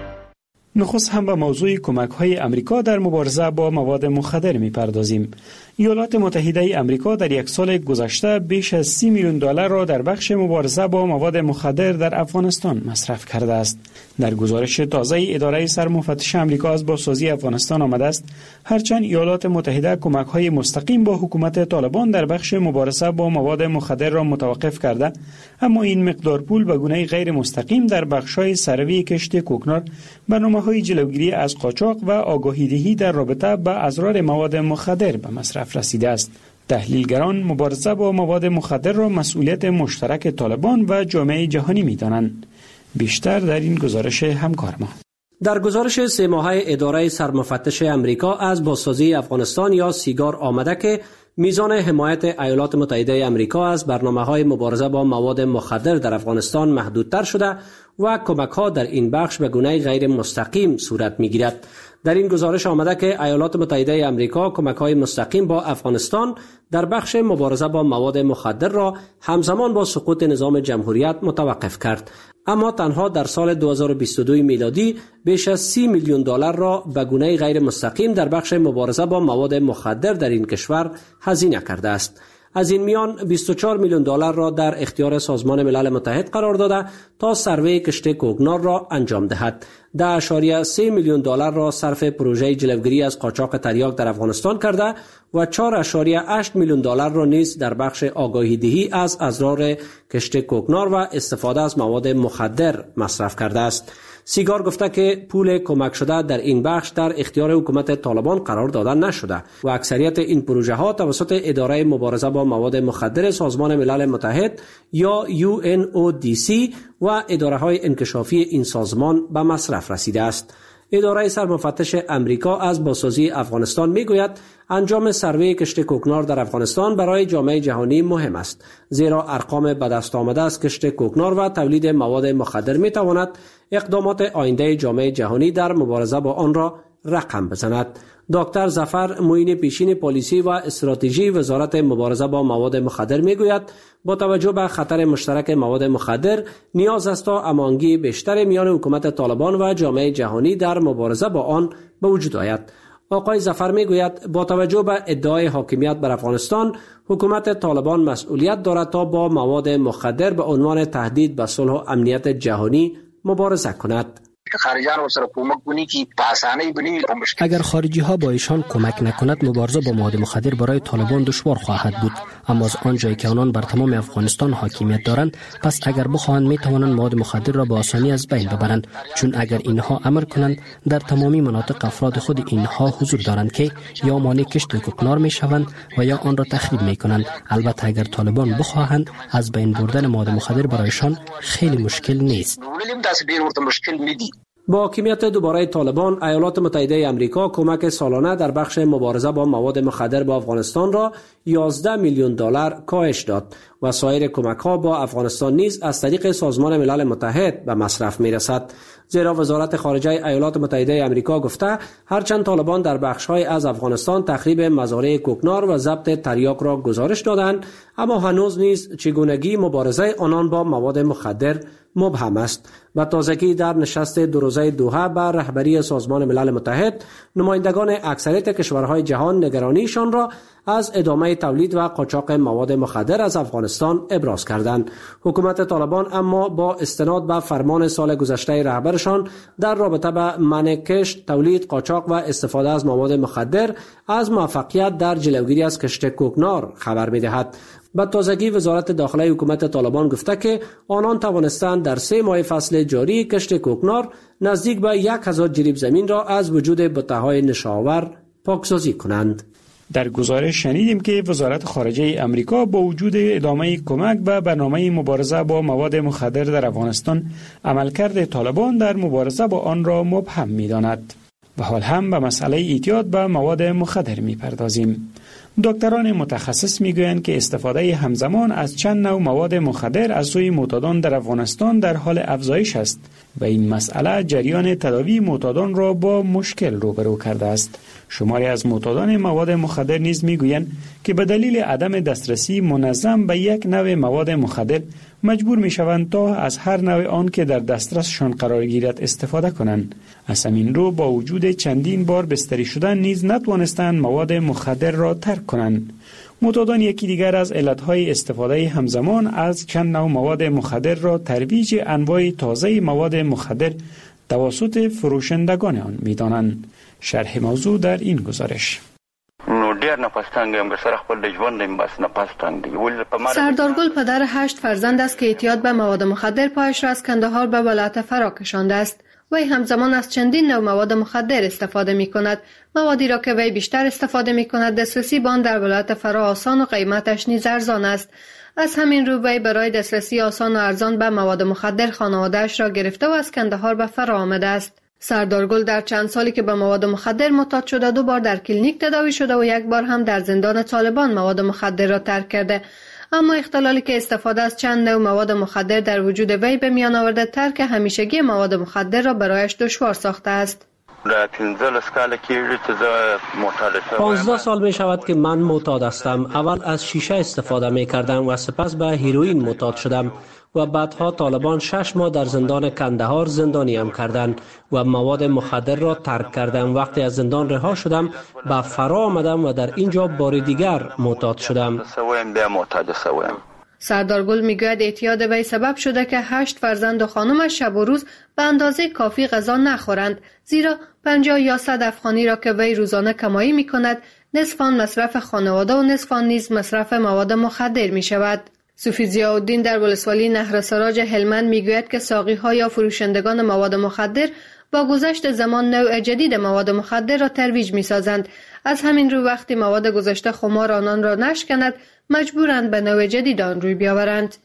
نخست هم به موضوع کمک‌های امریکا در مبارزه با مواد مخدر می‌پردازیم. ایالات متحده آمریکا در یک سال گذشته بیش از 30 میلیون دلار را در بخش مبارزه با مواد مخدر در افغانستان مصرف کرده است. در گزارش تازه اداره سرمفتش آمریکا از بازسازی افغانستان آمده است هرچند ایالات متحده کمک‌های مستقیم با حکومت طالبان در بخش مبارزه با مواد مخدر را متوقف کرده، اما این مقدار پول به گونه غیر مستقیم در بخش‌های ثروی کشت کوکنار، برنامه‌های جلوگیری از قاچاق و آگاهی‌دهی در رابطه با اضرار مواد مخدر به مصرف رسیده است. تحلیلگران مبارزه با مواد مخدر را مسئولیت مشترک طالبان و جامعه جهانی می‌دانند. بیشتر در این گزارش همکار ما. در گزارش 3 ماهه اداره سرمفتش امریکا از بازسازی افغانستان یا سیگار آمده که میزان حمایت ایالات متحده امریکا از برنامه‌های مبارزه با مواد مخدر در افغانستان محدودتر شده و کمک‌ها در این بخش به گونه غیر مستقیم صورت می‌گیرد. در این گزارش آمده که ایالات متحده امریکا کمک‌های مستقیم با افغانستان در بخش مبارزه با مواد مخدر را همزمان با سقوط نظام جمهوریت متوقف کرد، اما تنها در سال 2022 میلادی بیش از 30 میلیون دلار را به گونه غیر مستقیم در بخش مبارزه با مواد مخدر در این کشور هزینه کرده است. از این میان 24 میلیون دلار را در اختیار سازمان ملل متحد قرار داده تا سروی کشت کوکنار را انجام دهد. 10.3 میلیون دلار را صرف پروژه جلوگیری از قاچاق تریاک در افغانستان کرده و 4.8 میلیون دلار را نیز در بخش آگاهی دهی از اضرار کشت کوکنار و استفاده از مواد مخدر مصرف کرده است. سیگار گفته که پول کمک شده در این بخش در اختیار حکومت طالبان قرار داده نشده و اکثریت این پروژه ها توسط اداره مبارزه با مواد مخدر سازمان ملل متحد یا UNODC و اداره های انکشافی این سازمان به مصرف رسیده است. اداره سرمفتش امریکا از بازسازی افغانستان میگوید انجام سروی کشت کوکنار در افغانستان برای جامعه جهانی مهم است، زیرا ارقام به دست آمده از کشت کوکنار و تولید مواد مخدر میتواند اقدامات آینده جامعه جهانی در مبارزه با آن را رقم بزند. دکتر ظفر معین پیشین پالیسی و استراتژی وزارت مبارزه با مواد مخدر میگوید با توجه به خطر مشترک مواد مخدر نیاز است تا هماهنگی بیشتر میان حکومت طالبان و جامعه جهانی در مبارزه با آن به وجود آید. آقای ظفر میگوید با توجه به ادعای حاکمیت بر افغانستان، حکومت طالبان مسئولیت دارد تا با مواد مخدر به عنوان تهدید به صلح و امنیت جهانی مبارزه کند. اگر خارجی ها با ایشان کمک نکند مبارزه با مواد مخدر برای طالبان دشوار خواهد بود، اما از آنجایی که آنان بر تمام افغانستان حاکمیت دارند، پس اگر بخواهند می توانند مواد مخدر را با آسانی از بین ببرند، چون اگر اینها امر کنند در تمامی مناطق افراد خود اینها حضور دارند که یا مالک کشت کوکنار می شوند و یا آن را تخریب می کنند. البته اگر طالبان بخواهند از بین بردن مواد مخدر برایشان خیلی مشکل نیست. با حاکمیت دوباره طالبان، ایالات متحده امریکا کمک سالانه در بخش مبارزه با مواد مخدر با افغانستان را 11 میلیون دلار کاهش داد و سایر کمک‌ها با افغانستان نیز از طریق سازمان ملل متحد به مصرف می‌رسد. زیرا وزارت خارجه ایالات متحده امریکا گفته هرچند طالبان در بخش‌های از افغانستان تخریب مزارع کوکنار و ضبط تریاک را گزارش دادند، اما هنوز نیز چگونگی مبارزه آنان با مواد مخدر مبهم است. و تازگی در نشست 2 روزه دوحه بر رهبری سازمان ملل متحد، نمایندگان اکثریت کشورهای جهان نگرانیشان را از ادامه تولید و قاچاق مواد مخدر از افغانستان ابراز کردند. حکومت طالبان اما با استناد به فرمان سال گذشته رهبرشان در رابطه با منع کشت، تولید، قاچاق و استفاده از مواد مخدر از موفقیت در جلوگیری از کشت کوکنار خبر می‌دهد. به تازگی وزارت داخلی حکومت طالبان گفته که آنان توانستند در 3 ماه فصل جاری کشت کوکنار نزدیک به 1000 جریب زمین را از وجود بته‌های نشاور پاکسازی کنند. در گزارش شنیدیم که وزارت خارجه امریکا با وجود ادامه کمک به برنامه مبارزه با مواد مخدر در افغانستان، عملکرد طالبان در مبارزه با آن را مبهم می‌داند. و حال هم به مسئله اعتیاد به مواد مخدر می‌پردازیم. دکتران متخصص میگویند که استفاده همزمان از چند نوع مواد مخدر از سوی معتادان در افغانستان در حال افزایش است و این مسئله جریان تداوی معتادان را با مشکل روبرو کرده است. شماری از معتادان مواد مخدر نیز میگویند که به دلیل عدم دسترسی منظم به یک نوع مواد مخدر مجبور می شوند تا از هر نوع آن که در دسترسشان قرار گیرد استفاده کنند. از همین رو با وجود چندین بار بستری شدن نیز نتوانستند مواد مخدر را ترک کنند. معتادان یکی دیگر از علتهای استفاده همزمان از چند نوع مواد مخدر را ترویج انواع تازه مواد مخدر توسط فروشندگان آن می‌دانند. شرح موضوع در این گزارش. سردارگل پدر 8 فرزند است که اعتیاد به مواد مخدر پایش را از کندهار به ولایت فرا کشانده است. وی همزمان از چندین نوع مواد مخدر استفاده می کند. موادی را که وی بیشتر استفاده می کند دسترسی به آن در ولایت فرا آسان و قیمتش نیز ارزان است. از همین رو وی برای دسترسی آسان و ارزان به مواد مخدر خانواده‌اش را گرفته و از کندهار به فرا آمده است. سردارگل در چند سالی که به مواد مخدر معتاد شده 2 بار در کلینیک تداوی شده و 1 بار هم در زندان طالبان مواد مخدر را ترک کرده. اما اختلالی که استفاده از چند نوع مواد مخدر در وجود وی به میان آورده ترک همیشگی مواد مخدر را برایش دشوار ساخته است. 15 سال می شود که من معتاد هستم. اول از شیشه استفاده می کردم و سپس به هیروئین معتاد شدم و بعدها طالبان 6 ماه در زندان کندهار زندانیم کردند و مواد مخدر را ترک کردم. وقتی از زندان رها شدم به فرا آمدم و در اینجا بار دیگر معتاد شدم. سردارگل میگوید اعتیاد وی سبب شده که 8 فرزند و خانمش شب و روز به اندازه کافی غذا نخورند، زیرا 50 یا 100 افغانی را که وی روزانه کمایی می کند نصف آن مصرف خانواده و نصف آن نیز مصرف مواد مخدر می شود. صوفی ضیاءالدین در ولسوالی نهر سراج هلمند میگوید که ساقی‌ها یا فروشندگان مواد مخدر با گذشت زمان نوع جدید مواد مخدر را ترویج می‌سازند. از همین رو وقتی مواد گذشته خمار آنان را نشکند مجبورند به نوع جدید آن روی بیاورند.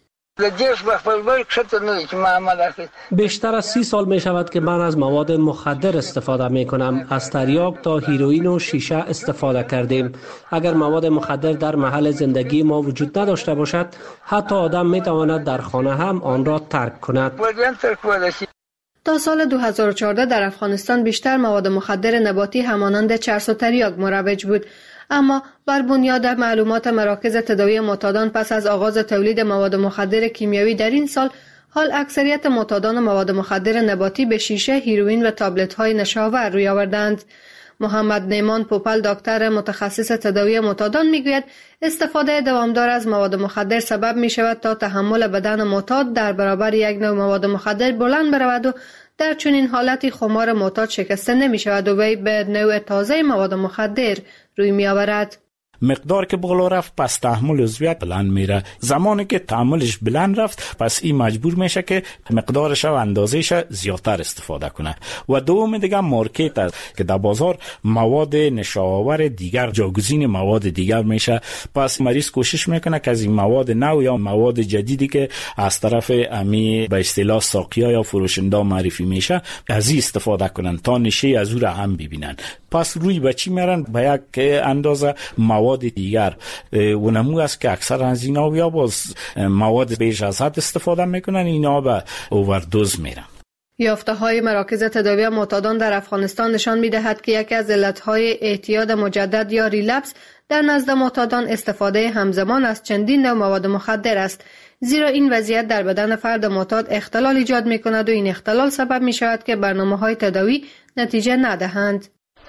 بیشتر از 30 سال می شود که من از مواد مخدر استفاده می کنم. از تریاک تا هیروئین و شیشه استفاده کردیم. اگر مواد مخدر در محل زندگی ما وجود نداشته باشد، حتی آدم می تواند در خانه هم آن را ترک کند. تا سال 2014 در افغانستان بیشتر مواد مخدر نباتی همانند چرس و تریاک مروج بود. اما بر بنیاد معلومات مراکز تداوی معتادان پس از آغاز تولید مواد مخدر کیمیایی در این سال، حال اکثریت معتادان مواد مخدر نباتی به شیشه، هیروئین و تابلت‌های نشاور روی آوردند. محمد نیمان پوپل دکتر متخصص تداوی معتادان میگوید استفاده دوامدار از مواد مخدر سبب می شود تا تحمل بدن معتاد در برابر یک نوع مواد مخدر بلند برود و در چنین حالتی خمار معتاد شکسته نمی شود و وی به نوع تازه مواد مخدر روی می آورد. مقدار که بالا رفت پس تحمل عضویت بلند میره. زمانی که تحملش بلند رفت پس این مجبور میشه که مقدارش و اندازهش زیادتر استفاده کنه. و دوم دیگه مارکت است که در بازار مواد نشاور دیگر جاگزین مواد دیگر میشه. پس مریض کوشش میکنه که از این مواد نو یا مواد جدیدی که از طرف امی به اصطلاح ساقیا یا فروشنده معرفی میشه از این استفاده کنن تا نشه از او را هم ببینن. پس روی به چی میرن؟ به یک اندازه مواد دیگر و نمو است که اکثر از اینا یا باز مواد بیش از حد استفاده میکنن، اینا به اووردوز میرن. یافته های مراکز تداوی معتادان در افغانستان نشان میدهد که یکی از علتهای اعتیاد مجدد یا ریلپس در نزد معتادان استفاده همزمان از چندین نوع مواد مخدر است، زیرا این وضعیت در بدن فرد معتاد اختلال ایجاد میکند و این اختلال سبب میشود که برنامه‌های تداوی نتیجه ندهند.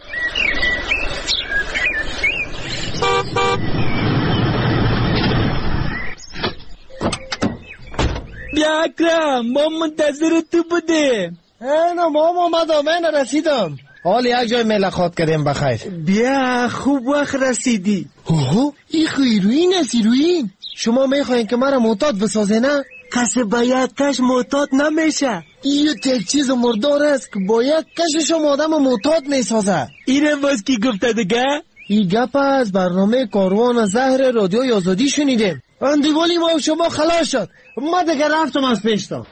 بیا اکرم، ما منتظر تو بودیم. اینا ما آمدم، من رسیدم. حال یک جای ملاقات کردیم بخیر. بیا خوب وقت رسیدی. اوه این هیروئین است. هیروئین شما میخواین که مرا معتاد بسازه نه؟ کسی باید کش معتاد نمیشه. این یک چیز مردار است که باید کشش آدم معتاد میسازه. اینه باز کی گفته دیگه؟ این گپ از برنامه کاروان زهر رادیوی آزادی شنیدیم. اندیوالی ما و شما خلاص شد. ما دیگه رفتم از پیشتا.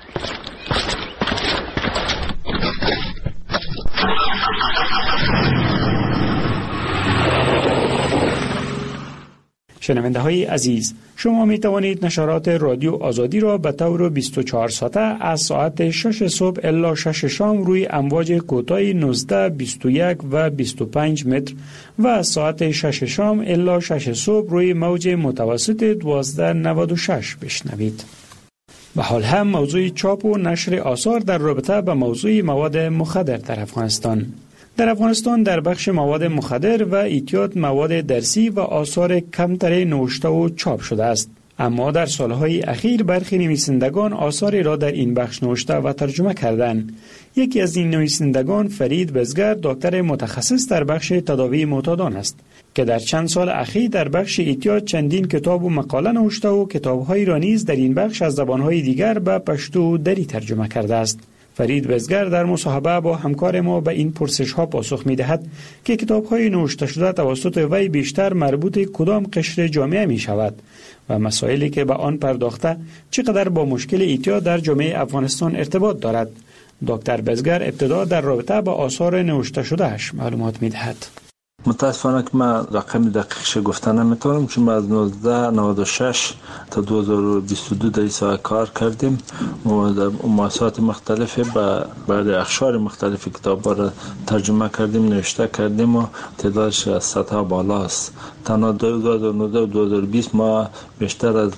شنونده های عزیز، شما می توانید نشرات رادیو آزادی را به طور 24 ساعته از ساعت 6 صبح الی 6 شام روی امواج کوتاه 19، 21 و 25 متر و از ساعت 6 شام الی 6 صبح روی موج متوسط 1296 بشنوید. و حال هم موضوع چاپ و نشر آثار در رابطه با موضوع مواد مخدر در افغانستان. در افغانستان در بخش مواد مخدر و ایجاد مواد درسی و آثار کمتر نوشته و چاپ شده است. اما در سالهای اخیر برخی نویسندگان آثاری را در این بخش نوشته و ترجمه کردند. یکی از این نویسندگان فرید بزگر دکتر متخصص در بخش تداوی معتادان است که در چند سال اخیر در بخش ایجاد چندین کتاب و مقاله نوشته و کتاب‌هایی را نیز در این بخش از زبان‌های دیگر به پشتو و دری ترجمه کرده است. فرید بزگر در مصاحبه با همکار ما به این پرسش‌ها پاسخ می‌دهد که کتاب‌های نوشته شده توسط وی بیشتر مربوط کدام قشر جامعه می‌شود و مسائلی که به آن پرداخته چقدر با مشکل ایجاد در جامعه افغانستان ارتباط دارد. دکتر بزگر ابتدا در رابطه با آثار نوشته شدهش معلومات می‌دهد. متاسفانه که من رقم دقیقش گفتن نمیتونم، چون ما از 1996 تا 2022 در این کار کردیم و در مؤسسات مختلف بعد اقشار مختلف کتاب‌ها را ترجمه کردیم، نوشته کردیم و تعدادش از صدها بالاست. تنها 2019 و 2020 ما بیشتر از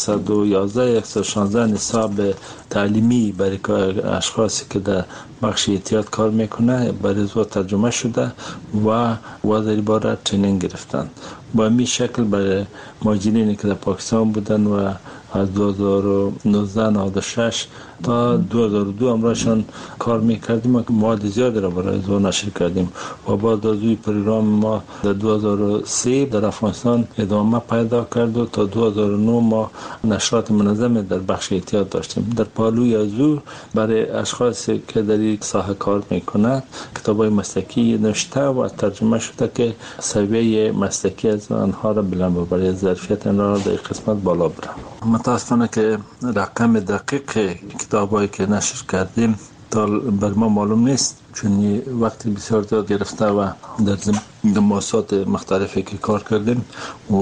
111 نصاب تعلیمی برای اشخاصی که در بخش احتیاط کار میکنه برای زو ترجمه شده و وزیر باره ترینینگ گرفتن. با این شکل برای مهاجرینی که در پاکستان بودن و از 2019 تا 2002 امراشان کار میکردیم و مواد زیادی را برای زو نشر کردیم و بعد از این پروگرام ما در 2003 در افغانستان ادامه پیدا کرد و تا 2009 ما نشرات منظم در بخش احتیاط داشتیم. در پالوی از او برای اشخاصی که در این ساحه کار میکنند کتابای مسلکی نوشته و ترجمه شده که سویه مسلکی از آنها را بلند برای ظرفیت آنها در قسمت بالا بره. متاسفانه که رقم دقیق کتابایی که نشر کردیم تا بر ما معلوم نیست، چون وقتی بسیار زیاد گرفته و در مؤسسات مختلفی که کار کردیم و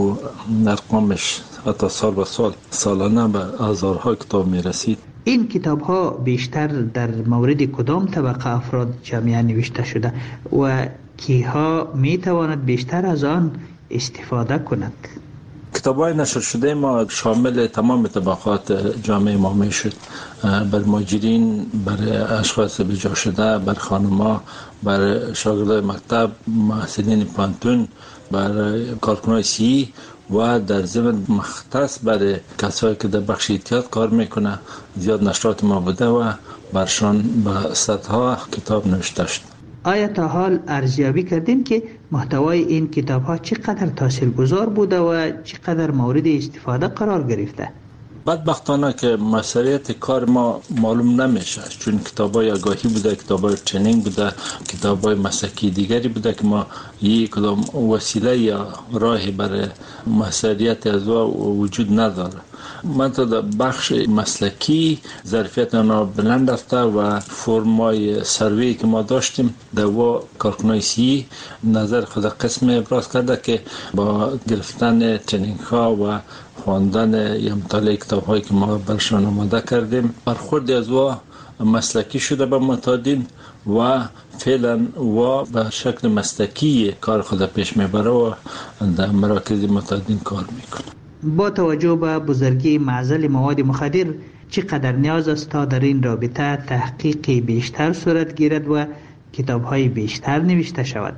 ارقامش حتی سال به سال سالانه به هزارها کتاب میرسید. این کتاب ها بیشتر در مورد کدام طبقه افراد جامعه نوشته شده و کیها میتواند بیشتر از آن استفاده کند؟ کتاب‌های نشر شده ما شامل تمام طبقات جامعه ما میشد، بر مهاجرین، بر اشخاص بجا شده، بر خانم‌ها، بر شاگردای مکتب، محصلین پانتون، بر کارکنای سی و در ضمن مختص برای کسایی که در بخش احتیاط کار میکنه زیاد نشرات ما بوده و برشان به صدها کتاب نوشته شد. آیا تا حال ارزیابی کردین که محتوای این کتاب ها چقدر تاثیرگذار بوده و چقدر مورد استفاده قرار گرفته؟ بدبختانه که مسئولیت کار ما معلوم نمیشه، چون کتابای آگاهی بوده، کتابای ترینینگ بوده، کتابای مسلکی دیگری بوده که ما یک کدام وسیله یا راهی برای مسئولیت از وجود نداره. من تا در بخش مسلکی ظرفیت آنها بلند رفته و فرمای سروی که ما داشتیم در و کارکنای سی نظر خود قسم ابراز کرده که با گرفتن ترینینگ ها و خواندن یا مطالعه کتاب هایی که ما برشان آماده کردیم برخوردی از و مسلکی شده به معتادین و فعلا و به شکل مسلکی کار خود پیش میبره و در مراکز معتادین کار میکنه. با توجه به بزرگی معضل مواد مخدر چقدر نیاز است تا در این رابطه تحقیق بیشتر صورت گیرد و کتاب‌های بیشتر نوشته شود؟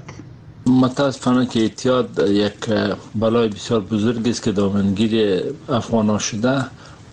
متاسفانه که اعتیاد یک بلای بسیار بزرگ است که دامنگیر افغانان شده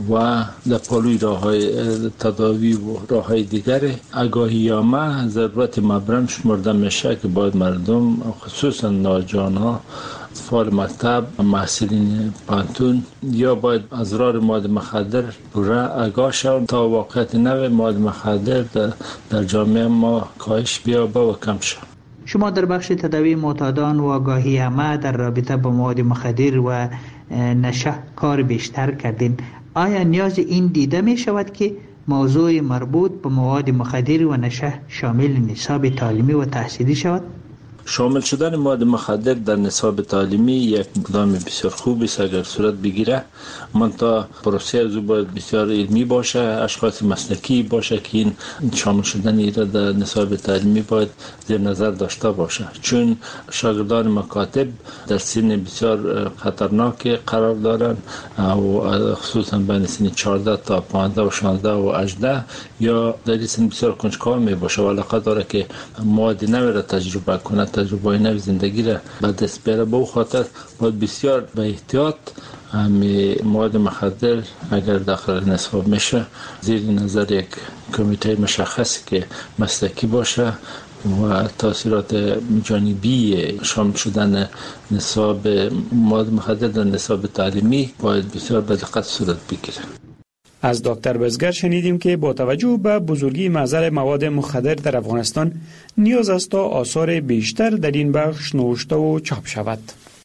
و در پالوی راه‌های تداوی و راه‌های دیگر آگاهی‌نامه ضرورت مبرم شمرده میشه که باید مردم خصوصا نوجوان‌ها فعال مکتب، محصلین پانتون یا باید از اضرار مواد مخدر پوره آگاه شوند تا واقعیت نو مواد مخدر در جامعه ما کاهش بیابه و کم شود. شما در بخش تداوی معتادان و آگاهی همه در رابطه با مواد مخدر و نشه کار بیشتر کردین. آیا نیاز این دیده می شود که موضوع مربوط به مواد مخدر و نشه شامل نصاب تعلیمی و تحصیلی شود؟ شامل شدن مواد مخدر در نصاب تعلیمی یک اقدام بسیار خوب است اگر صورت بگیره. منتها پروسه از او باید بسیار علمی باشه، اشخاص مسلکی باشه که این شامل شدن ایرا در نصاب تعلیمی باید زیر نظر داشته باشه، چون شاگردان مکاتب در سن بسیار خطرناک قرار دارند و خصوصا بین سن 14 تا 15 و 16 و 18 یا در سن بسیار کنجکاو می باشه و علاقه داره که مواد نوی را تجربه کنه، تجربه نوی زندگی را به دست بیاره. به خاطر باید بسیار به احتیاط مواد مخدر اگر داخل نصاب میشه زیر نظر یک کمیته مشخصی که مسلکی باشه و تاثیرات جانبی شامل شدن نصاب مواد مخدر در نصاب تعلیمی باید بسیار به دقت صورت بگیره. از دکتر بزگر شنیدیم که با توجه به بزرگی معضل مواد مخدر در افغانستان نیاز است تا آثار بیشتر در این بخش نوشته و چاپ شود.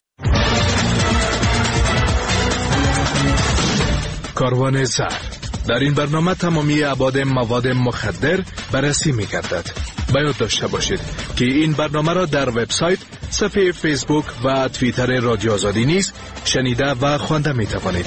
کاروان زهر در این برنامه تمامی ابعاد مواد مخدر بررسی می‌گردد. باید داشته باشید که این برنامه را در وبسایت، صفحه فیسبوک و توییتر رادیو آزادی نیز شنیده و خوانده می‌توانید.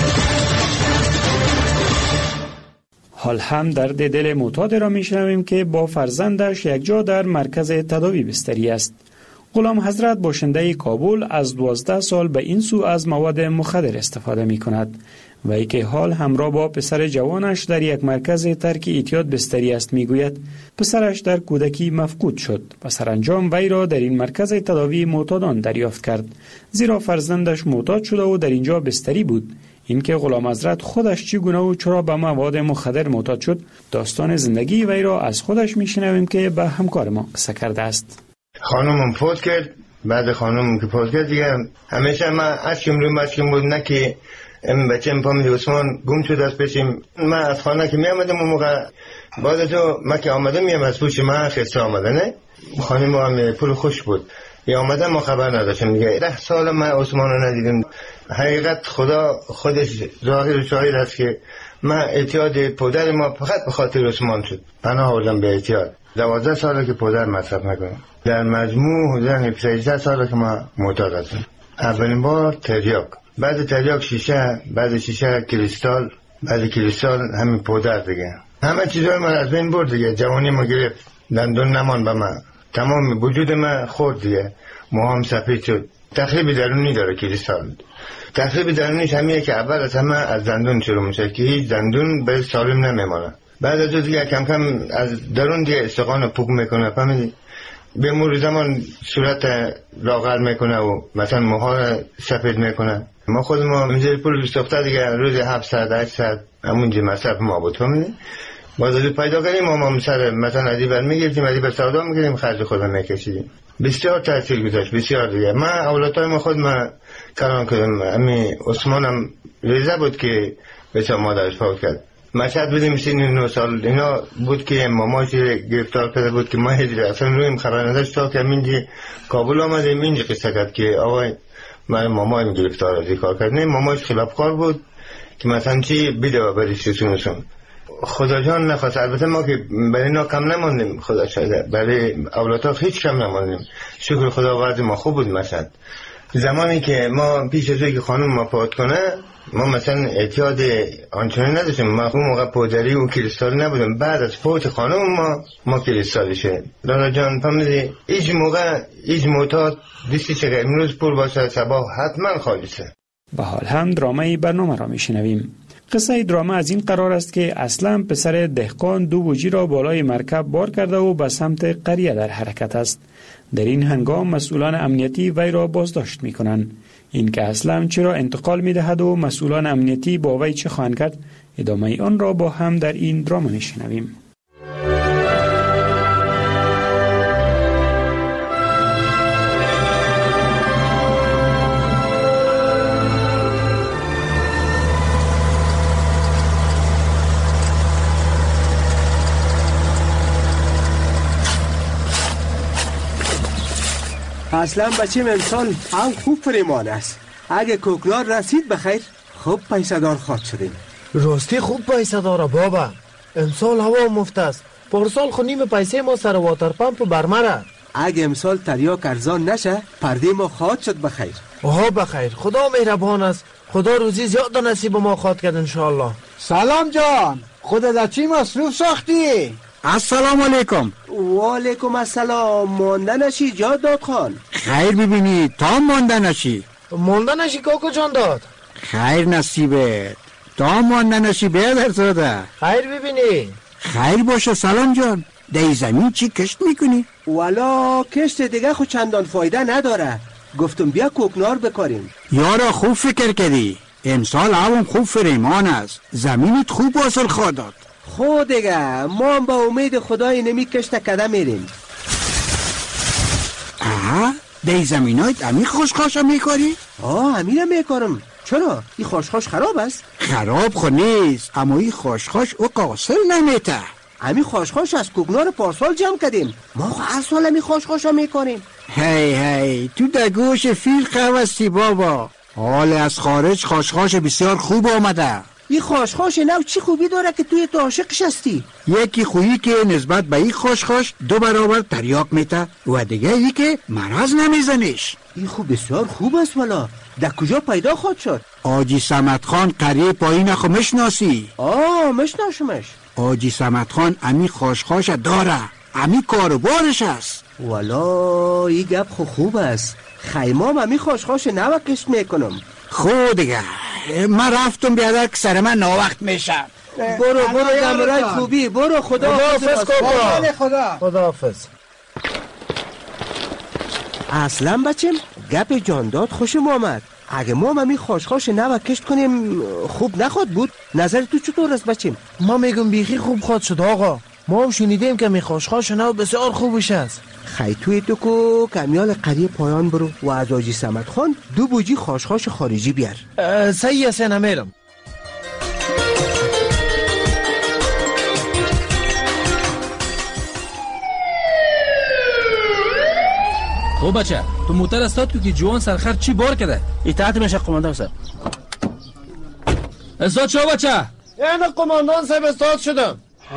حال هم درد دل معتاد را میشنویم که با فرزندش یک جا در مرکز تداوی بستری است. غلام حضرت باشنده کابل از 12 سال به این سو از مواد مخدر استفاده می کند و ای که حال همراه با پسر جوانش در یک مرکز ترک اعتیاد بستری است. می گوید پسرش در کودکی مفقود شد و سرانجام وی را در این مرکز تداوی معتادان دریافت کرد، زیرا فرزندش معتاد شده و در اینجا بستری بود. اینکه غلام حضرت خودش چگونه و چرا به مواد مخدر معتاد شد، داستان زندگی وی را از خودش میشنویم که به همکار ما قصه کرده است. خانمم فوت کرد. بعد خانمم که فوت کرد دیگه همیشه من اشکم بود، نه که این بچه پامید عثمان گم شد از پیشم. من از خانه که می آمدم اون موقع بعد تو من که آمدم میم از پوش من خسته آمده، نه خانم هم پول خوش بود یا آمدم ما خبر نداشتم دیگه. 10 سال من عثمان رو ندیدم. حقیقت خدا خودش ظاهر و شاهد است که من اعتیاد پدر ما فقط به خاطر عثمان شد. پناه آوردم به اعتیاد. 12 ساله که پدر مصرف نکنم. در مجموع حدود 13 ساله که ما معتاد هستم. اولین بار تریاک، بعد تریاک شیشه، بعد شیشه کریستال، بعد کریستال همین پدر دیگه. همه چیزای من از بین برد دیگه. جوانی ما گرفت، دندون نمان به من، تمام وجود من خورد دیگه. موهام سفید شد. تخریب درونی داره کریستال. تخریب درونیش همیه که اول از همه از دندون شروع میشه که هیچ دندون به سالم نمیمونه. بعد از دیگه کم کم از درون دیگه استخوان پوک میکنه، فهمیدی؟ به مرور زمان صورت لاغر میکنه و مثلا موها سفید میکنه. ما خود ما میذاری پول ساخته دیگه روز 700-800 همونجا مصرف ما بود، فهمیدی؟ باز از پیدا کردیم ما سر مثلا ادیبر میگیریم، ادیبر سودا میگیریم، خرج خودم میکشیدیم. بسیار تاثیر گذاشت، بسیار دیگه. من اولادای ما خود من کاران کردم. امی عثمانم ریزه بود که بچه مادرش فوت کرد. مشهد بودیم سن 9 سال اینا بود که ماماش گرفتار کرده بود که ما هیچ اصلا رویم خبر نداشت تا که منجی کابل آمدیم اینجا قصه کرد که آقای من مامایم گرفتار از کار کرد. نه ماماش خلافکار بود که مثلا چی بیده و بریشتونشون. خدا جان نخواست. البته ما که برای اینا کم نماندیم، خدا شاید برای اولادها هیچ کم نماندیم. شکر خدا وضع ما خوب بود. مثلا زمانی که ما پیش از که خانم ما فوت کنه ما مثلا اعتیاد آنچنانی نداشتیم. ما اون موقع پودری و کریستال نبودم. بعد از فوت خانم ما کریستال شد. لالا جان فهمیدی هیچ موقع هیچ معتاد دیستی چه امروز پر باشه صبح حتما خالصه. به حال هم درامه برنامه را میشنویم. قصه درامه از این قرار است که اصلا پسر دهقان 2 بوجی را بالای مرکب بار کرده و به سمت قریه در حرکت است. در این هنگام مسئولان امنیتی وی را بازداشت می کنند. این که اصلا چرا انتقال می دهد و مسئولان امنیتی با وی چه خواهند کرد، ادامه آن را با هم در این درامه می شنویم. اصلا بچه امسال هم خوب پریمان است. اگه کوکنار رسید بخیر خوب پیسه دار خواد شدیم. راستی خوب پیسه داره بابا. امسال هوا مفت است. پارسال خو نیم پیسه ما سر واتر پمپ برمره. اگه امسال تریاک ارزان نشه پرده ما خواد شد بخیر. آها بخیر، خدا مهربان است. خدا روزی زیاد نصیب ما خواد کرد انشاءالله. سلام جان، خودت از چی مصروف ساختی؟ السلام علیکم. و علیکم السلام. مانده نشی جان خان. خیر ببینی تا مانده نشی. مانده نشی کاکو جان داد. خیر نصیبت تا مانده نشی بیادر زاده. خیر ببینی. خیر باشه. سلام جان، در زمین چی کشت میکنی؟ والا کشت دیگه خود چندان فایده نداره. گفتم بیا کوکنار بکاریم. یارا خوب فکر کردی. امسال هوا خوب فریمان است. زمینت خوب حاصل خواهد داد. خود دیگه ما هم با امید خدای نمی کشت کده میریم. در زمینایت امی خوشخاش میکاری؟ امی میکارم. چرا؟ این خوشخاش خراب است؟ خراب خو نیست، اما این خوشخاش او قاصل نمیته. امی خوشخاش از کوکنار پارسال جمع کردیم. ما هر سال امی خوشخاش میکنیم. هی تو در گوش فیل خواستی بابا. حال از خارج خوشخاش بسیار خوب آمده. این خوشخاش نو چی خوبی داره که توی تو عاشقش هستی؟ یکی خویی که نسبت به این خوشخاش 2 برابر تریاک میته و دیگه ای که مرض نمیزنش. این خوب بسیار خوب است. والا در کجا پیدا خود شد؟ آجی صمد خان قریه پایین خو مشناسی؟ مشناسمش. آجی صمد خان امی خوشخاش داره، امی کاروبارش است. والا این گپ خوب است. خیمام امی خوشخاش نو کشت میکنم. خود دیگه من رفتم بیادر که سر من ناوقت میشه. برو دمرای خوبی. برو. خداحافظ کاکا. خداحافظ. اصلا بچم گپ جانداد خوشم آمد. اگه ما امی خوشخاش نو کشت کنیم خوب نخواد بود؟ نظر تو چطور است بچم؟ ما میگم بیخی خوب خواد شد آقا. ما هم شنیدیم که می خوشخاش نو بسیار خوبش است. خیتوی تو کو کمیال قریه پایان برو و از آجی صمد خان 2 بوجی خوشخاش خارجی بیار. صحیح است نمیرم. خب بچه تو موتر استاد که جوان سرخر چی بار کرده؟ اطاعت میشه قماندان صاحب. استاد شو بچه؟ یعنی قماندان صاحب استاد شدم.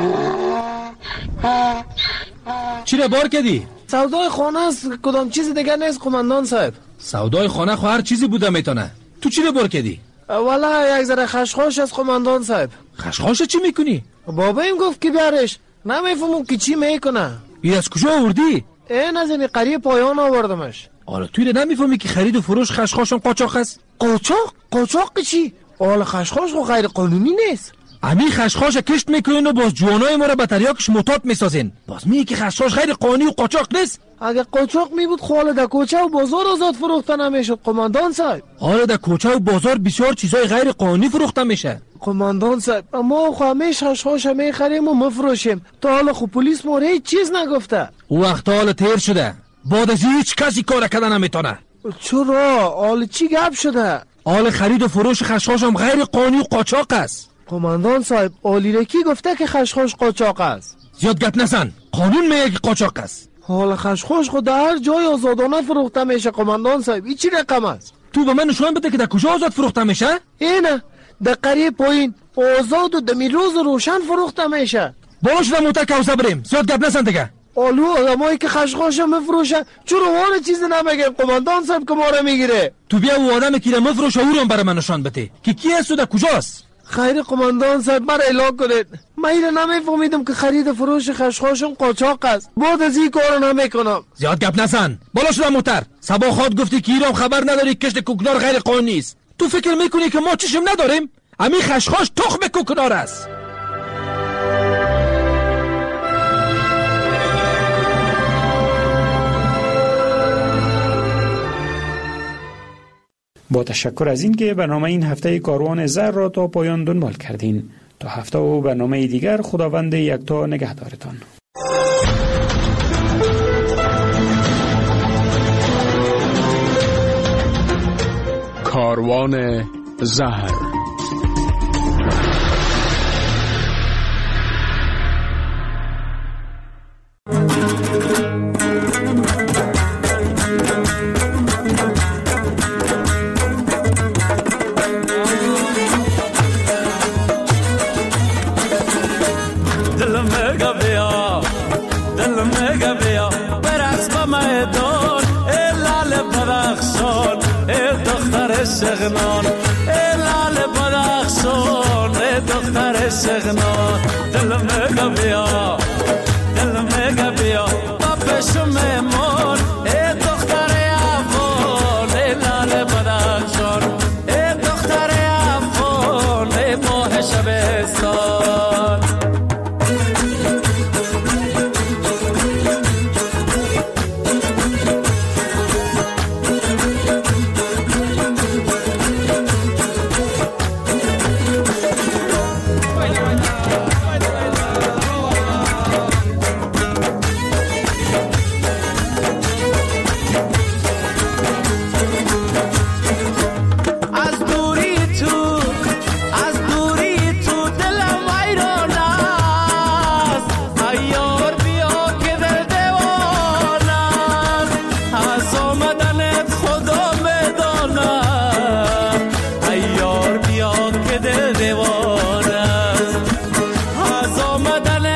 چی را بار کردی؟ سودای خانه است، کدام چیز دیگر نیست قماندان صاحب. سودای خانه خو هر چیزی بوده میتونه. تو چی را بار کردی؟ والا یک ذره خشخاش از قماندان صاحب. خشخاش چی میکنی؟ بابا این گفت که بیارش. نمیفهمم که چی میکنه. این از کجا آوردی؟ این از این قریه پایان آوردمش. حالا توی را نمیفهمی که خرید و فروش خشخاشم قاچاق است؟ قاچاق چی؟ حالا خشخاش خو غیر قانونی نیست. امی خشخاش کشت میکنین و باز جوانای ما را به تریاکش متات میسازین. باز میگی که خشخاش غیر قانونی و قاچاق نیست؟ اگه قاچاق می بود خاله در کوچه و بازار آزاد فروخته نمیشد قماندان صاحب. حالا در کوچه و بازار بسیار چیزای غیر قانونی فروخته میشه قماندان صاحب. ما خو همیش خشخاش میخریم و مفروشیم. تا حالا خو پلیس ما هیچ چیز نگفته. او وقت حال تیر شده. بعد از هیچ کسی کار کردن نمیتونه. چرا؟ حال چی گپ شده؟ حال خرید و فروش خشخاش هم غیر قانونی و قاچاق است. قماندان صاحب اولی کی گفته که خشخاش قاچاق است؟ زیاد گپ نزن. قانون میگه که قاچاق است. حال خشخاش خود در هر جای آزادانه فروخته میشه قماندان صاحب. این چی رقم است؟ تو به من نشون بده که در کجا آزاد فروخته میشه؟ اینه در قریه پایین آزاد و دمی روز روشن فروخته میشه. باش در موتر کوزه بریم. زیاد گپ نزن دیگه. آلو آدمایی که خشخاش مفروشن چرا والا چیزی نمیگن قماندان صاحب که ما رو میگیره؟ تو بیا او آدم که مفروشه او رو برای من نشان بده که کی است و در کجاست. خیر قماندان صاحب مرا اعلام کنید. من اینو نمیفهمیدم که خرید فروش خشخاشم قاچاق است. بعد از این کارو نمیکنم. زیاد گپ نزن. بالا شدم موتر. صبا خود گفتی که ایران خبر نداری کشت کوکنار غیر قانونی است. تو فکر میکنی که ما چشم نداریم؟ امی خشخاش تخم کوکنار است. با تشکر از اینکه برنامه این هفته کاروان زر را تا پایان دنبال کردین. تا هفته و برنامه دیگر خداوند یکتا نگهدارتان. کاروان زهر. سغنان ای لال برخصون ای دختر سغنان دل میگه بیا